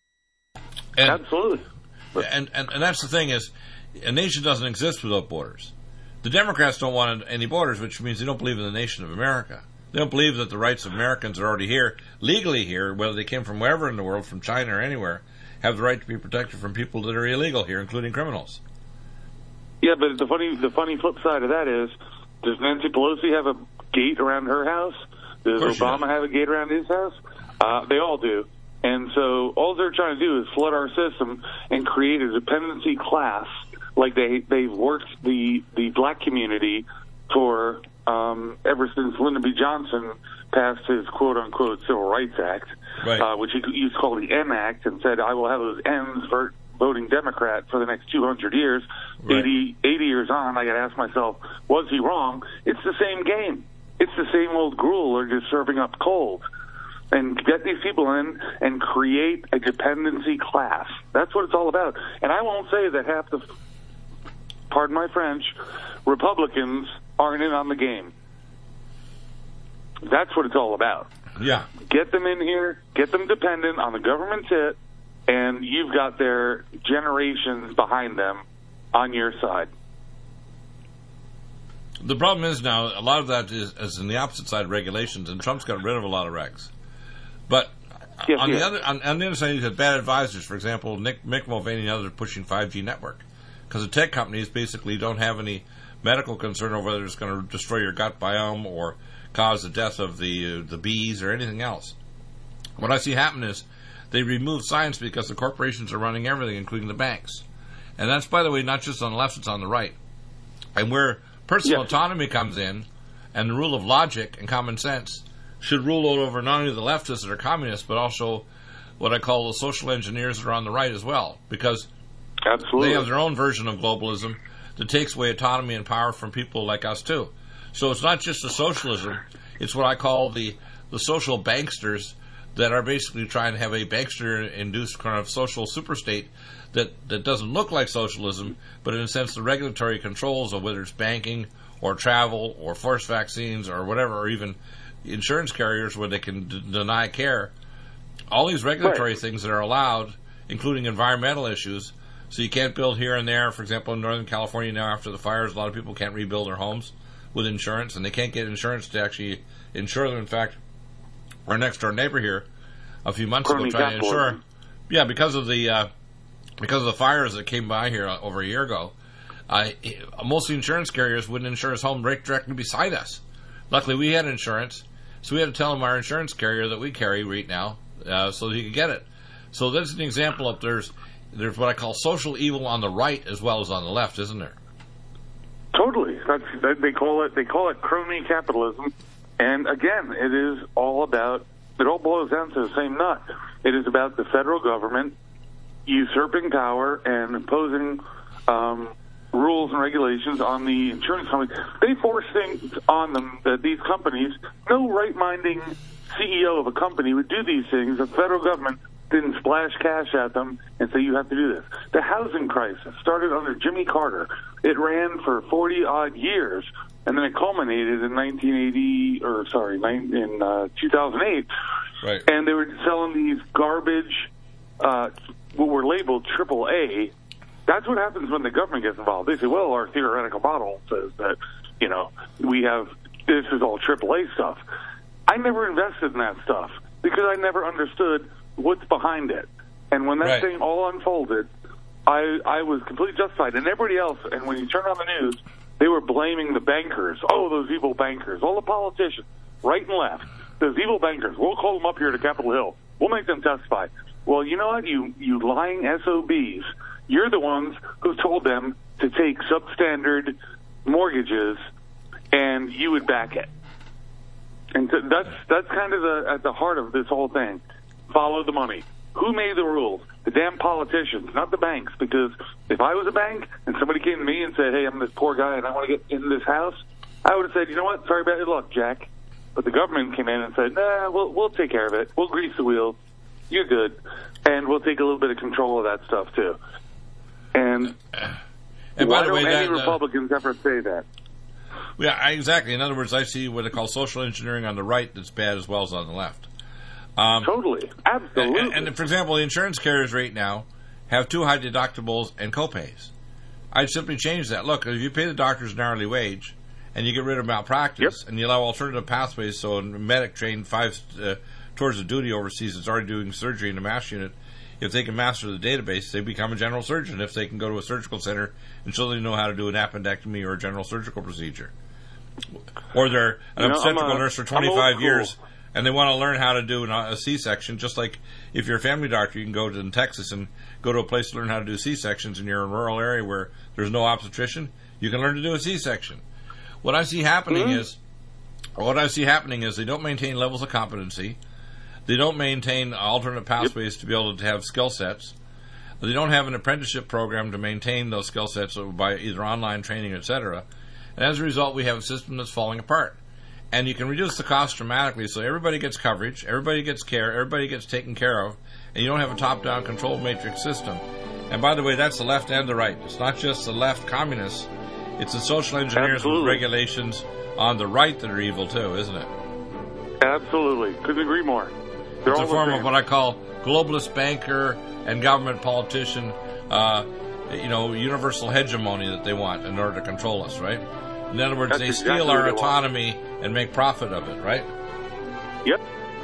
And, Absolutely. And, and and that's the thing is, a nation doesn't exist without borders. The Democrats don't want any borders, which means they don't believe in the nation of America. They don't believe that the rights of Americans are already here, legally here, whether they came from wherever in the world, from China or anywhere, have the right to be protected from people that are illegal here, including criminals. Yeah, but the funny the funny flip side of that is, does Nancy Pelosi have a gate around her house? Does Obama have a gate around his house? Uh, they all do. And so all they're trying to do is flood our system and create a dependency class, like they, they've worked the, the black community for um, ever since Lyndon B. Johnson passed his quote-unquote Civil Rights Act, right. uh, which he used to call the M Act, and said, I will have those M's for voting Democrat for the next two hundred years. Right. eighty, eighty years on, I got to ask myself, was he wrong? It's the same game. It's the same old gruel. They're just serving up cold. And get these people in and create a dependency class. That's what it's all about. And I won't say that half the, pardon my French, Republicans aren't in on the game. That's what it's all about. Yeah. Get them in here, get them dependent on the government tit, and you've got their generations behind them on your side. The problem is now, a lot of that is, is in the opposite side of regulations, and Trump's got rid of a lot of regs. But yes, on yes. the other on, on the other side, he's got bad advisors. For example, Nick, Mick Mulvaney and others are pushing five G network. Because the tech companies basically don't have any medical concern over whether it's going to destroy your gut biome or cause the death of the uh, the bees or anything else. What I see happen is they remove science because the corporations are running everything, including the banks. And that's, by the way, not just on the left, it's on the right. And where personal yes. autonomy comes in, and the rule of logic and common sense should rule over not only the leftists that are communists, but also what I call the social engineers that are on the right as well, because Absolutely. they have their own version of globalism that takes away autonomy and power from people like us too. So it's not just the socialism, it's what I call the, the social banksters that are basically trying to have a bankster-induced kind of social superstate that, that doesn't look like socialism, but in a sense the regulatory controls of whether it's banking or travel or forced vaccines or whatever, or even insurance carriers where they can d- deny care. All these regulatory right. things that are allowed, including environmental issues. So you can't build here and there. For example, in Northern California now after the fires, a lot of people can't rebuild their homes with insurance, and they can't get insurance to actually insure them. In fact, our next door neighbor here a few months ago tried to insure. Yeah, because of the uh, because of the fires that came by here uh, over a year ago, uh, most of the insurance carriers wouldn't insure his home right directly beside us. Luckily, we had insurance, so we had to tell him our insurance carrier that we carry right now uh, so that he could get it. So that's an example of there's there's what I call social evil on the right as well as on the left, isn't there? Totally. That's, that, they call it they call it crony capitalism. And again, it is all about, it all boils down to the same nut. It is about the federal government usurping power and imposing um, rules and regulations on the insurance companies. They force things on them that these companies, no right-minding C E O of a company would do these things. The federal government didn't splash cash at them and say, you have to do this. The housing crisis started under Jimmy Carter. It ran for forty-odd years, and then it culminated in nineteen eighty, or sorry, in uh, two thousand eight. Right. And they were selling these garbage, uh, what were labeled triple A. That's what happens when the government gets involved. They say, well, our theoretical model says that, you know, we have, this is all triple A stuff. I never invested in that stuff because I never understood what's behind it. And when that right. thing all unfolded, I I was completely justified. And everybody else, and when you turn on the news, they were blaming the bankers. Oh, those evil bankers. All the politicians, right and left. Those evil bankers. We'll call them up here to Capitol Hill. We'll make them testify. Well, you know what? You, you lying S O Bs. You're the ones who told them to take substandard mortgages, and you would back it. And so that's that's kind of the, at the heart of this whole thing. Follow the money. Who made the rules? The damn politicians, not the banks. Because if I was a bank and somebody came to me and said, hey, I'm this poor guy and I want to get into this house, I would have said, you know what, sorry about your luck, Jack. But the government came in and said, nah, we'll, we'll take care of it. We'll grease the wheels. You're good. And we'll take a little bit of control of that stuff, too. And, and why by the way, don't any that, uh, Republicans ever say that? Yeah, I, exactly. In other words, I see what they call social engineering on the right that's bad as well as on the left. Um, totally. Absolutely. And, and, for example, the insurance carriers right now have too high deductibles and copays. I'd simply change that. Look, if you pay the doctors an hourly wage and you get rid of malpractice yep. and you allow alternative pathways, so a medic trained five uh, towards the duty overseas that's already doing surgery in a MASH unit, if they can master the database, they become a general surgeon. If they can go to a surgical center and show they know how to do an appendectomy or a general surgical procedure. Or they're an you know, obstetrical a, nurse for twenty-five years, school. and they want to learn how to do an, a C-section, just like if you're a family doctor, you can go to in Texas and go to a place to learn how to do C-sections, and you're in a rural area where there's no obstetrician, you can learn to do a C-section. What I see happening mm-hmm. is, what I see happening is they don't maintain levels of competency, they don't maintain alternate pathways yep. to be able to have skill sets, they don't have an apprenticeship program to maintain those skill sets by either online training, et cetera. And as a result, we have a system that's falling apart. And you can reduce the cost dramatically, so everybody gets coverage, everybody gets care, everybody gets taken care of, and you don't have a top-down control matrix system. And by the way, that's the left and the right. It's not just the left communists. It's the social engineers Absolutely. with regulations on the right that are evil too, isn't it? Absolutely. Couldn't agree more. They're It's all a form the of same. what I call globalist banker and government politician, uh, you know, universal hegemony that they want in order to control us, right? In other words, That's they exactly steal what our they want. autonomy and make profit of it, right? Yep.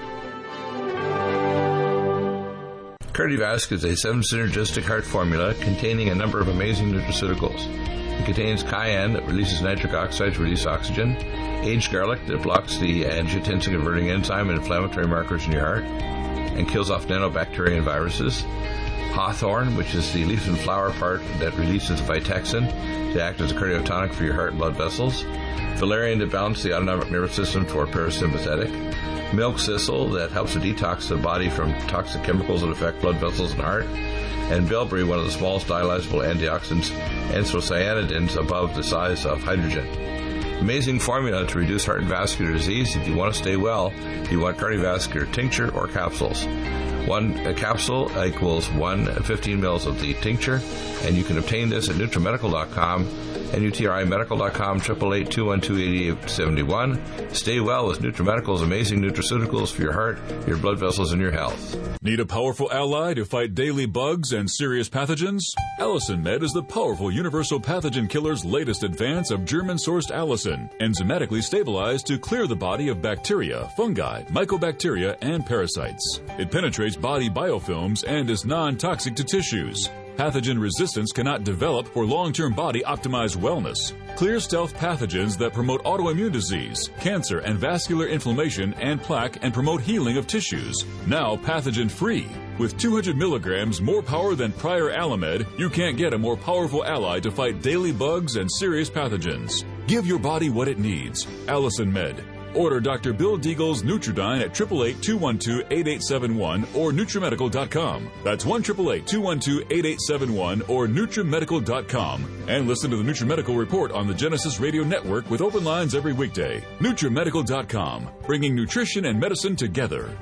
Cardiovasc is a seven synergistic heart formula containing a number of amazing nutraceuticals. It contains cayenne that releases nitric oxide to release oxygen, aged garlic that blocks the angiotensin-converting enzyme and inflammatory markers in your heart and kills off nanobacteria and viruses, hawthorn, which is the leaf and flower part that releases vitexin to act as a cardiotonic for your heart and blood vessels, valerian to balance the autonomic nervous system for parasympathetic, milk thistle that helps to detox the body from toxic chemicals that affect blood vessels and heart, and bilberry, one of the smallest dialyzable antioxidants, anthocyanidins above the size of hydrogen. Amazing formula to reduce heart and vascular disease. If you want to stay well, you want cardiovascular tincture or capsules. One a capsule equals one fifteen mils of the tincture, and you can obtain this at NutriMedical dot com, N U T R I medical dot com, eight eight eight, two one two, eight eight seven one. Stay well with NutriMedical's amazing nutraceuticals for your heart, your blood vessels, and your health. Need a powerful ally to fight daily bugs and serious pathogens? Allicin Med is the powerful universal pathogen killer's latest advance of German-sourced allicin, enzymatically stabilized to clear the body of bacteria, fungi, mycobacteria, and parasites. It penetrates body biofilms and is non-toxic to tissues. Pathogen resistance cannot develop for long-term body-optimized wellness. Clear stealth pathogens that promote autoimmune disease, cancer, and vascular inflammation and plaque and promote healing of tissues. Now pathogen-free. With two hundred milligrams more power than prior Alamed, you can't get a more powerful ally to fight daily bugs and serious pathogens. Give your body what it needs. Allicin Med. Order Doctor Bill Deagle's Nutridyne at eight eight eight, two one two, eight eight seven one or NutriMedical dot com. That's one eight eight eight, two one two, eight eight seven one or NutriMedical dot com. And listen to the NutriMedical Report on the Genesis Radio Network with open lines every weekday. NutriMedical dot com, bringing nutrition and medicine together.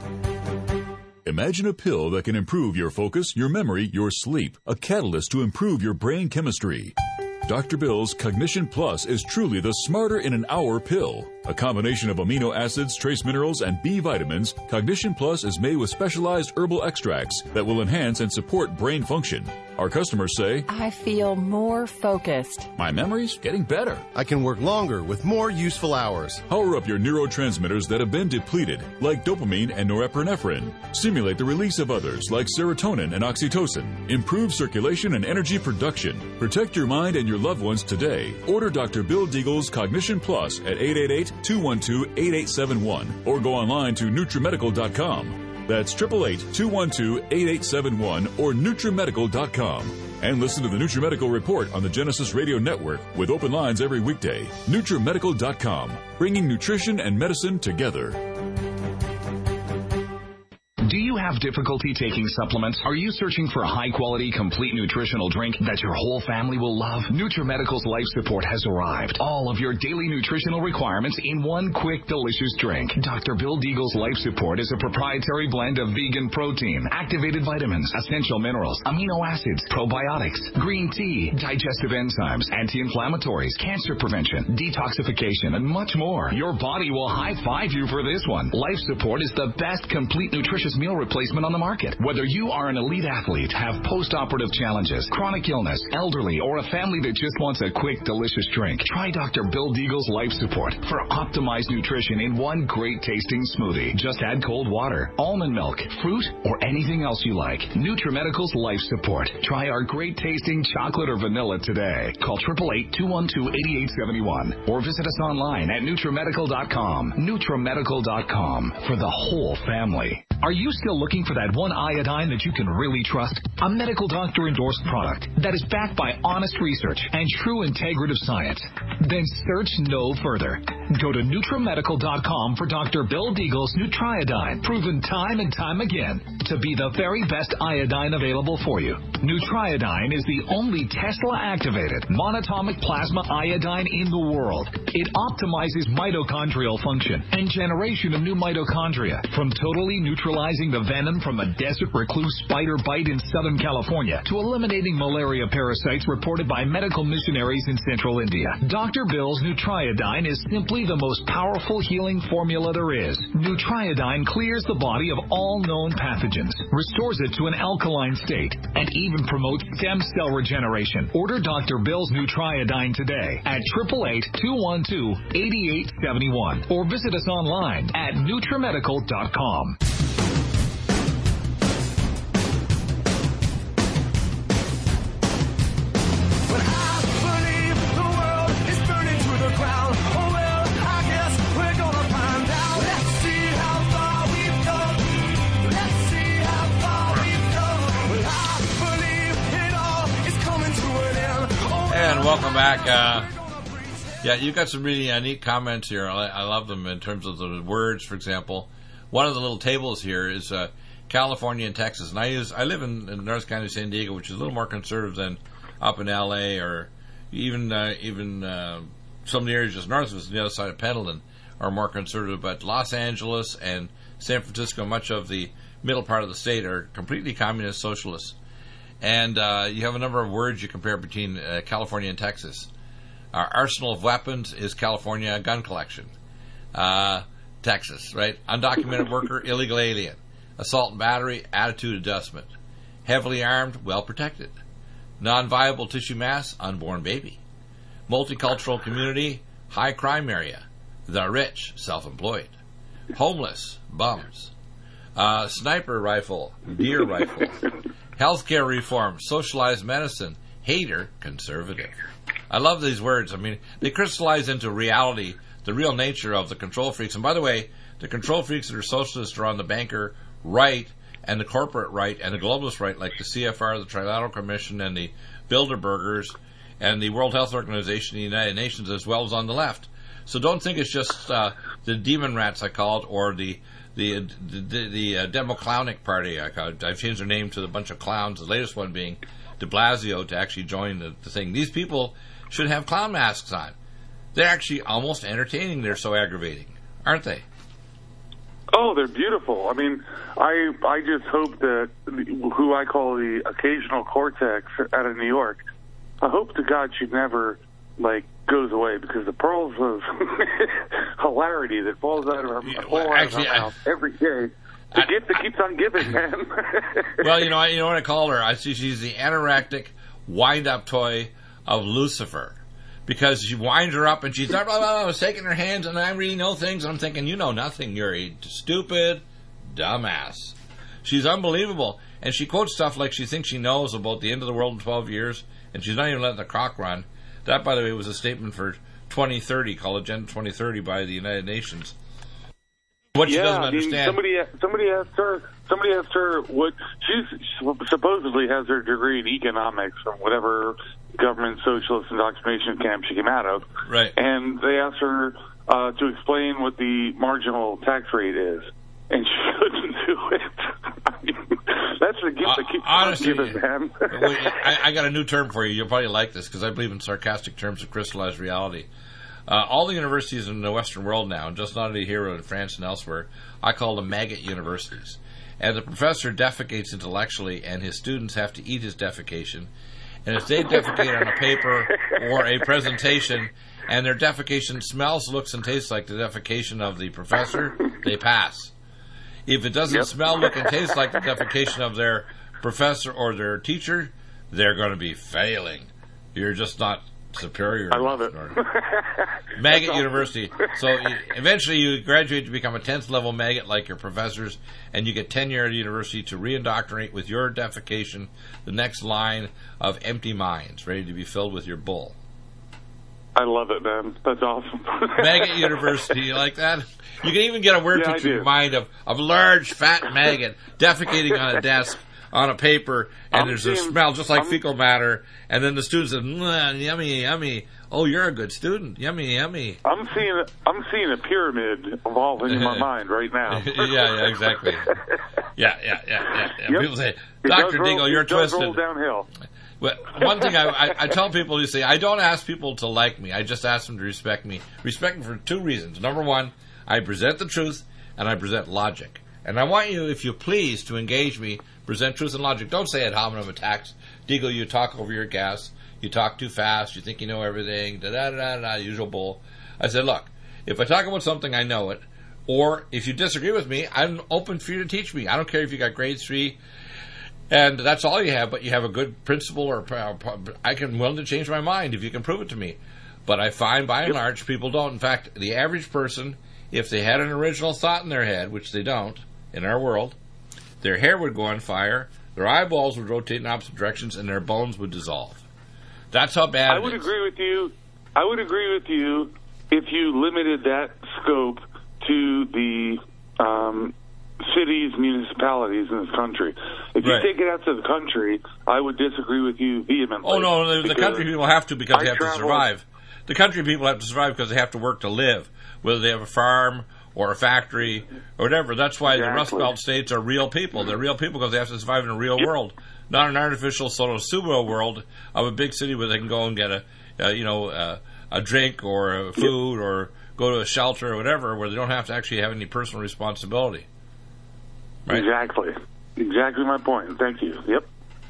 Imagine a pill that can improve your focus, your memory, your sleep, a catalyst to improve your brain chemistry. Doctor Bill's Cognition Plus is truly the smarter in an hour pill. A combination of amino acids, trace minerals, and B vitamins, Cognition Plus is made with specialized herbal extracts that will enhance and support brain function. Our customers say, I feel more focused. My memory's getting better. I can work longer with more useful hours. Power up your neurotransmitters that have been depleted, like dopamine and norepinephrine. Stimulate the release of others, like serotonin and oxytocin. Improve circulation and energy production. Protect your mind and your loved ones today. Order Doctor Bill Deagle's Cognition Plus at eight eight eight, two one two, eight eight seven one or go online to NutriMedical dot com. That's eight eight eight, two one two, eight eight seven one or NutriMedical dot com. And listen to the NutriMedical Report on the Genesis Radio Network with open lines every weekday. NutriMedical dot com, bringing nutrition and medicine together. Do you have difficulty taking supplements? Are you searching for a high-quality, complete nutritional drink that your whole family will love? NutriMedical's Life Support has arrived. All of your daily nutritional requirements in one quick, delicious drink. Doctor Bill Deagle's Life Support is a proprietary blend of vegan protein, activated vitamins, essential minerals, amino acids, probiotics, green tea, digestive enzymes, anti-inflammatories, cancer prevention, detoxification, and much more. Your body will high-five you for this one. Life Support is the best complete nutritious meal replacement on the market. Whether you are an elite athlete, have post-operative challenges, chronic illness, elderly, or a family that just wants a quick, delicious drink, try Doctor Bill Deagle's Life Support for optimized nutrition in one great-tasting smoothie. Just add cold water, almond milk, fruit, or anything else you like. NutriMedical's Life Support. Try our great-tasting chocolate or vanilla today. Call eight eight eight, two one two, eight eight seven one or visit us online at NutriMedical dot com. NutriMedical dot com for the whole family. Are you still looking for that one iodine that you can really trust? A medical doctor endorsed product that is backed by honest research and true integrative science? Then search no further. Go to NutriMedical dot com for Doctor Bill Deagle's Nutriodine, proven time and time again to be the very best iodine available for you. Nutriodine is the only Tesla-activated monatomic plasma iodine in the world. It optimizes mitochondrial function and generation of new mitochondria from totally neutral neutralizing the venom from a desert recluse spider bite in Southern California to eliminating malaria parasites reported by medical missionaries in central India. Doctor Bill's Nutriodine is simply the most powerful healing formula there is. Nutriodine clears the body of all known pathogens, restores it to an alkaline state, and even promotes stem cell regeneration. Order Doctor Bill's Nutriodine today at eight eight eight, two one two, eight eight seven one or visit us online at NutriMedical dot com. And welcome back. Uh, yeah, you've got some really uh, neat comments here. I, I love them in terms of the words, for example. One of the little tables here is uh, California and Texas. And I use I live in, in North County, San Diego, which is a little more conservative than up in L A or even uh, even uh, some of the areas just north of us, on the other side of Pendleton, are more conservative. But Los Angeles and San Francisco, much of the middle part of the state, are completely communist socialists. And uh, you have a number of words you compare between uh, California and Texas. Our arsenal of weapons is California, gun collection. Uh, Texas, right? Undocumented worker, illegal alien. Assault and battery, attitude adjustment. Heavily armed, well protected. Non-viable tissue mass, unborn baby. Multicultural community, high crime area. The rich, self-employed. Homeless, bums. Uh, sniper rifle, deer rifle. Healthcare reform, socialized medicine, hater, conservative. I love these words. I mean, they crystallize into reality, the real nature of the control freaks. And by the way, the control freaks that are socialists are on the banker right and the corporate right and the globalist right, like the C F R, the Trilateral Commission, and the Bilderbergers, and the World Health Organization, the United Nations, as well as on the left. So don't think it's just uh, the demon rats, I call it, or the the the, the uh, Democlownic Party. I call it. I've changed their name to the bunch of clowns, the latest one being de Blasio, to actually join the, the thing. These people should have clown masks on. They're actually almost entertaining. They're so aggravating, aren't they? Oh, they're beautiful. I mean, I I just hope that who I call the occasional cortex out of New York, I hope to God she never, like, goes away, because the pearls of hilarity that falls out of her, Yeah, fall well, out actually, of her I- mouth every day, the I- gift that keeps on giving, man. Well, you know, I- you know what I call her? I see she's the anorectic wind-up toy of Lucifer, because you wind her up and she's blah, blah, blah, blah, shaking her hands, and I really know things, and I'm thinking, you know nothing. You're a stupid dumbass. She's unbelievable, and she quotes stuff like she thinks she knows about the end of the world in twelve years, and she's not even letting the clock run. That, by the way, was a statement for twenty thirty, called Agenda twenty thirty by the United Nations. What she yeah, doesn't I mean, understand. somebody somebody asked her. Somebody asked her what she's she supposedly has her degree in economics from whatever government socialist indoctrination camp she came out of. Right. And they asked her uh, to explain what the marginal tax rate is, and she couldn't do it. I mean, that's the gift Uh, that keeps honestly, on giving, man. Wait, I, I got a new term for you. You'll probably like this, because I believe in sarcastic terms of crystallized reality. Uh, all the universities in the Western world now, and just not only here in France and elsewhere, I call them maggot universities. And the professor defecates intellectually, and his students have to eat his defecation. And if they defecate on a paper or a presentation, and their defecation smells, looks, and tastes like the defecation of the professor, they pass. If it doesn't Yep. smell, look, and taste like the defecation of their professor or their teacher, they're going to be failing. You're just not superior. I love it. Maggot That's University. So you, eventually you graduate to become a tenth level maggot like your professors, and you get tenure at a university to re-indoctrinate with your defecation the next line of empty minds ready to be filled with your bull. I love it, man. That's awesome. Maggot University, you like that? You can even get a word Yeah, I picture in your do. mind of, of large fat maggot defecating on a desk on a paper, and I'm there's a seeing- smell just like I'm- fecal matter, and then the student says, mm, yummy, yummy. Oh, you're a good student. Yummy, yummy. I'm seeing I'm seeing a pyramid evolving in my mind right now. yeah, yeah, exactly. Yeah, yeah, yeah, yeah. yeah. Yep. People say, It does Doctor roll- Dingle, you're it does twisted. roll downhill. Well, one thing I, I, I tell people, you say, I don't ask people to like me. I just ask them to respect me. Respect me for two reasons. Number one, I present the truth, and I present logic. And I want you, if you please, to engage me, present truth and logic. Don't say ad hominem attacks. Deagle, you talk over your gas. You talk too fast. You think you know everything. Da-da-da-da, usual bull. I said, look, if I talk about something, I know it. Or if you disagree with me, I'm open for you to teach me. I don't care if you got grade three and that's all you have, but you have a good principle, or I can willing to change my mind if you can prove it to me. But I find, by and large, people don't. In fact, the average person, if they had an original thought in their head, which they don't in our world, their hair would go on fire, their eyeballs would rotate in opposite directions, and their bones would dissolve. That's how bad I it would is. agree with you. I would agree with you if you limited that scope to the um, cities, municipalities in this country. If you Right. take it out to the country, I would disagree with you vehemently. Oh, no, the, the country people have to because I they have travel- to survive. The country people have to survive because they have to work to live, whether they have a farm or a factory or whatever. That's why the Rust Exactly. Belt states are real people. They're real people because they have to survive in a real Yep. world, not an artificial sort of pseudo world of a big city where they can go and get a, uh, you know, uh, a drink or a food yep. or go to a shelter or whatever, where they don't have to actually have any personal responsibility. Right? Exactly. Exactly my point. Thank you. Yep.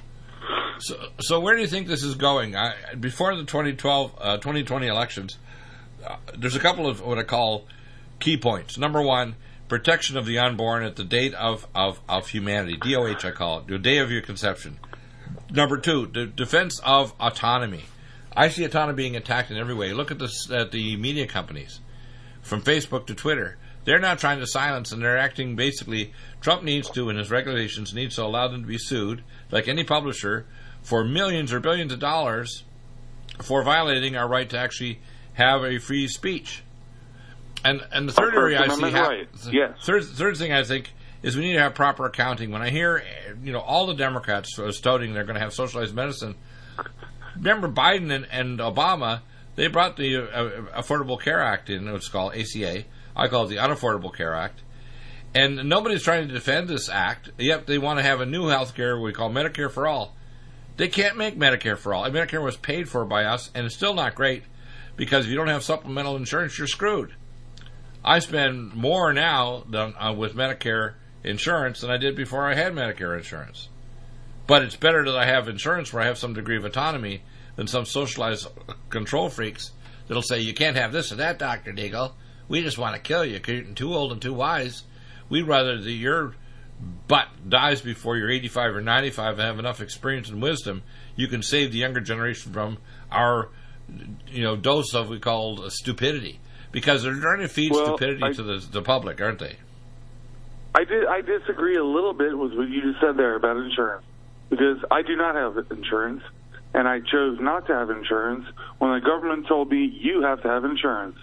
So, so where do you think this is going? I, before the twenty twelve, uh, twenty twenty elections, uh, there's a couple of what I call key points. Number one, protection of the unborn at the date of, of, of humanity, D O H I call it, the day of your conception. Number two, the defense of autonomy. I see autonomy being attacked in every way. Look at, this, at the media companies, from Facebook to Twitter. They're not trying to silence, and they're acting basically, Trump needs to, in his regulations, needs to allow them to be sued, like any publisher, for millions or billions of dollars for violating our right to actually have a free speech. And and the third area I see, ha- right. yes. third third thing I think is we need to have proper accounting. When I hear, you know, all the Democrats touting they're going to have socialized medicine, remember Biden and, and Obama, they brought the uh, Affordable Care Act in, what's called A C A. I call it the Unaffordable Care Act. And nobody's trying to defend this act, yet they want to have a new health care we call Medicare for All. They can't make Medicare for all. Medicare was paid for by us, and it's still not great, because if you don't have supplemental insurance, you're screwed. I spend more now than, uh, with Medicare insurance than I did before I had Medicare insurance. But it's better that I have insurance where I have some degree of autonomy than some socialized control freaks that'll say, you can't have this or that, Doctor Deagle. We just want to kill you because you're too old and too wise. We'd rather that your butt dies before you're eighty-five or ninety-five and have enough experience and wisdom. You can save the younger generation from our, you know, dose of we call stupidity. Because they're trying to feed well, stupidity I, to the, the public, aren't they? I did. I disagree a little bit with what you just said there about insurance, because I do not have insurance, and I chose not to have insurance when the government told me you have to have insurance.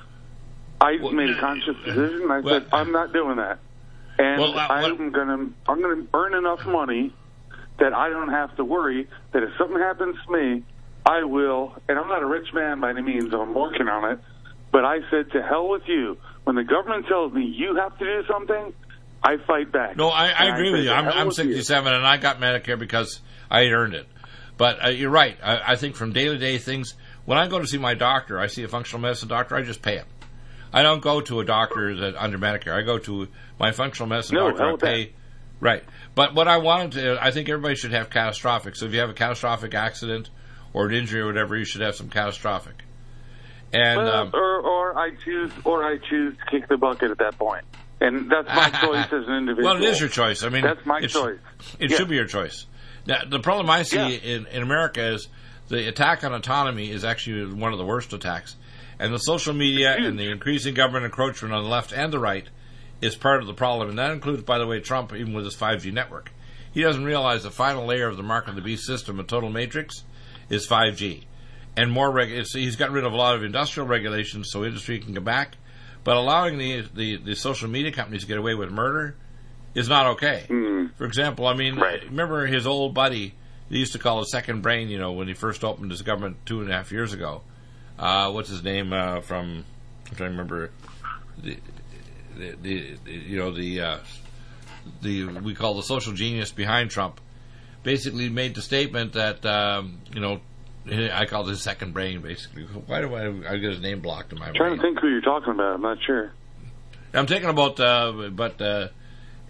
I well, made a conscious decision. I well, said I'm not doing that, and well, uh, I'm gonna I'm gonna earn enough money that I don't have to worry that if something happens to me, I will. And I'm not a rich man by any means. I'm working on it. But I said, to hell with you. When the government tells me you have to do something, I fight back. No, I, I agree I with you. I'm, I'm with sixty-seven, you. and I got Medicare because I earned it. But uh, you're right. I, I think from day-to-day things, when I go to see my doctor, I see a functional medicine doctor, I just pay him. I don't go to a doctor that under Medicare. I go to my functional medicine no, doctor. I pay. That. Right. But what I wanted to, I think everybody should have catastrophic. So if you have a catastrophic accident or an injury or whatever, you should have some catastrophic. And well, um, or, or I choose, or I choose to kick the bucket at that point, and that's my choice as an individual. Well, it is your choice. I mean, that's my it choice. Sh- it yeah. should be your choice. Now, the problem I see yeah. in, in America is the attack on autonomy is actually one of the worst attacks, and the social media and the increasing government encroachment on the left and the right is part of the problem, and that includes, by the way, Trump, even with his five G network. He doesn't realize the final layer of the mark of the beast system, a total matrix, is five G. And more, reg- it's, he's gotten rid of a lot of industrial regulations so industry can come back. But allowing the, the, the social media companies to get away with murder is not okay. Mm. For example, I mean, right. remember his old buddy, he used to call it second brain, you know, when he first opened his government two and a half years ago. Uh, what's his name uh, from, I'm trying to remember, the, the, the, the you know, the, uh, the, we call the social genius behind Trump, basically made the statement that, um, you know, I call this second brain, basically. Why do I, I get his name blocked in my I'm brain? trying to think who you're talking about. I'm not sure. I'm thinking about, uh, but uh,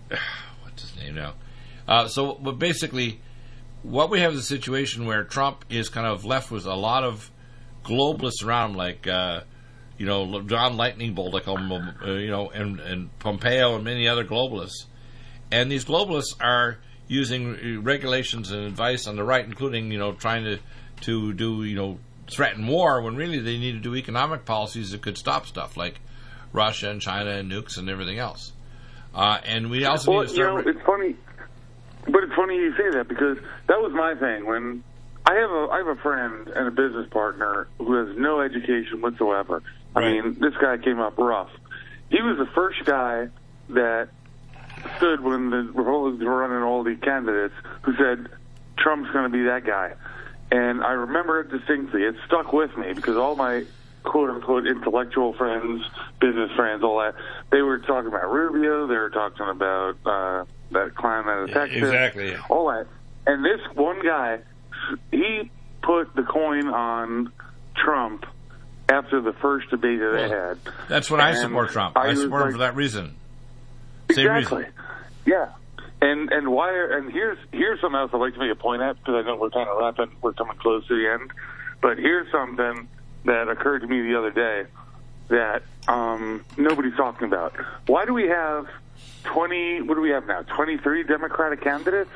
what's his name now? Uh, so, but basically, what we have is a situation where Trump is kind of left with a lot of globalists around him, like, uh, you know, John Lightning Bolt, I call him, uh, you know, and, and Pompeo and many other globalists. And these globalists are using regulations and advice on the right, including, you know, trying to, to do, you know, threaten war, when really they need to do economic policies that could stop stuff like Russia and China and nukes and everything else. Uh, and we also well, need to start... you know, it's funny, but it's funny you say that, because that was my thing. When I have a I have a friend and a business partner who has no education whatsoever. I Right. mean, this guy came up rough. He was the first guy that stood when the Republicans were running all the candidates who said, Trump's going to be that guy. And I remember it distinctly. It stuck with me because all my quote-unquote intellectual friends, business friends, all that, they were talking about Rubio, they were talking about uh, that clown out of Texas. Exactly. All that. And this one guy, he put the coin on Trump after the first debate that they Well, had. That's what I And support Trump. I I, was support him like- for that reason. Same Exactly. reason. Yeah. And and why? Are, and here's here's something else I'd like to make a point at, because I know we're kind of wrapping, we're coming close to the end. But here's something that occurred to me the other day that um, nobody's talking about. Why do we have twenty? What do we have now? twenty-three Democratic candidates.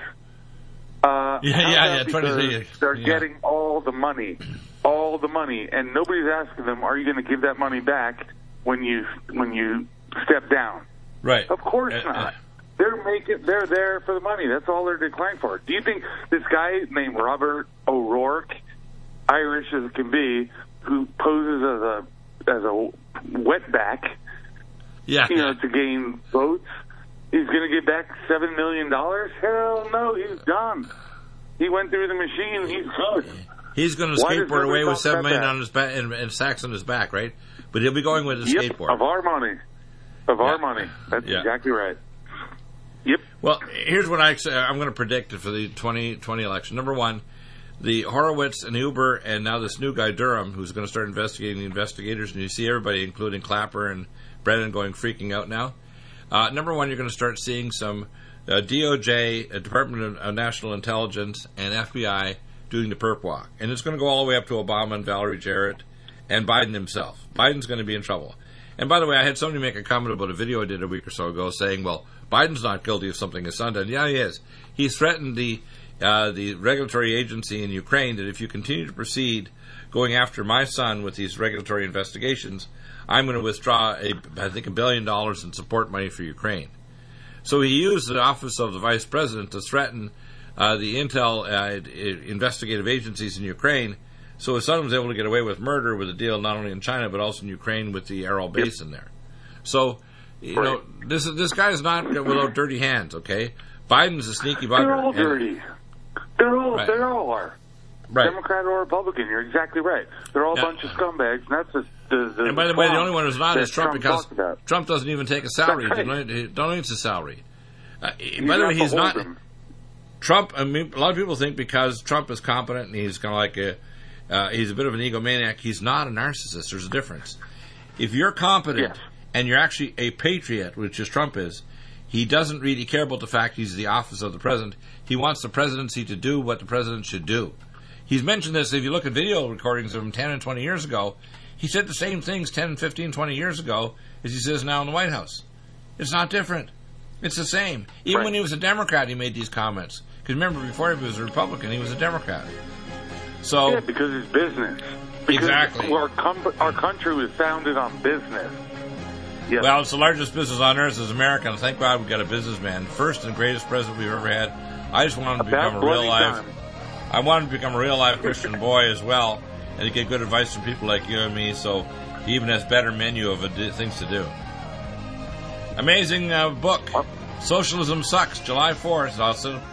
Uh, Yeah, how's yeah, that? yeah, Because twenty-three, they're yeah. getting all the money, all the money, and nobody's asking them, "Are you going to give that money back when you when you step down?" Right. Of course Uh, uh, not. They're making. They're there for the money. That's all they're declaring for. Do you think this guy named Robert O'Rourke, Irish as it can be, who poses as a as a wetback, yeah. you know, to gain votes, he's going to get back seven million dollars? Hell no, he's done. He went through the machine. He's good. He's going to Why does skateboard away nobody with talk seven about million that? on his back and, and sacks on his back, right? But he'll be going with a Yep, skateboard. of our money. Of Yeah. our money. That's Yeah. exactly right. Yep. Well, here's what I, I'm going to predict for the twenty twenty election. Number one, the Horowitz and Huber and now this new guy Durham, who's going to start investigating the investigators, and you see everybody, including Clapper and Brennan, going freaking out now. Uh, number one, you're going to start seeing some uh, D O J, uh, Department of uh, National Intelligence, and F B I doing the perp walk. And it's going to go all the way up to Obama and Valerie Jarrett and Biden himself. Biden's going to be in trouble. And by the way, I had somebody make a comment about a video I did a week or so ago saying, well, Biden's not guilty of something his son did. Yeah, he is. He threatened the uh, the regulatory agency in Ukraine that if you continue to proceed going after my son with these regulatory investigations, I'm going to withdraw, a, I think, a billion dollars in support money for Ukraine. So he used the office of the vice president to threaten uh, the intel uh, investigative agencies in Ukraine. So his son was able to get away with murder with a deal not only in China but also in Ukraine with the Aral base in there. So, you Right. know, this this guy is not without dirty hands. Okay, Biden's a sneaky bugger. They're all And- dirty. They're all. Right. They all are. right? Democrat or Republican. You're exactly right. They're all Yeah. a bunch of scumbags, and that's the. the, the And by the way, the clown only one who's not that is Trump, Trump because talked about. Trump doesn't even take a salary. That's He right. don't- He donates a salary. Uh, He's by the way, he's not. beholden. Trump, I mean, a lot of people think because Trump is competent and he's kind of like a, uh, he's a bit of an egomaniac, he's not a narcissist. There's a difference. If you're competent Yes. and you're actually a patriot, which is Trump is, he doesn't really care about the fact he's the office of the president. He wants the presidency to do what the president should do. He's mentioned this, if you look at video recordings of him ten and twenty years ago, he said the same things ten, fifteen, twenty years ago as he says now in the White House. It's not different. It's the same. Even Right. when he was a Democrat, he made these comments. Because remember, before he was a Republican, he was a Democrat. So, Yeah, because it's business. Because Exactly. Our, com- our country was founded on business. Yes. well, it's the largest business on earth is America, and thank God we got a businessman. First and greatest president we've ever had. I just wanted to become About a real bloody life. time. I wanted to become a real life Christian boy as well, and to get good advice from people like you and me. So he even has better menu of ad- things to do. Amazing uh, book. Socialism Sucks, July fourth. I'll send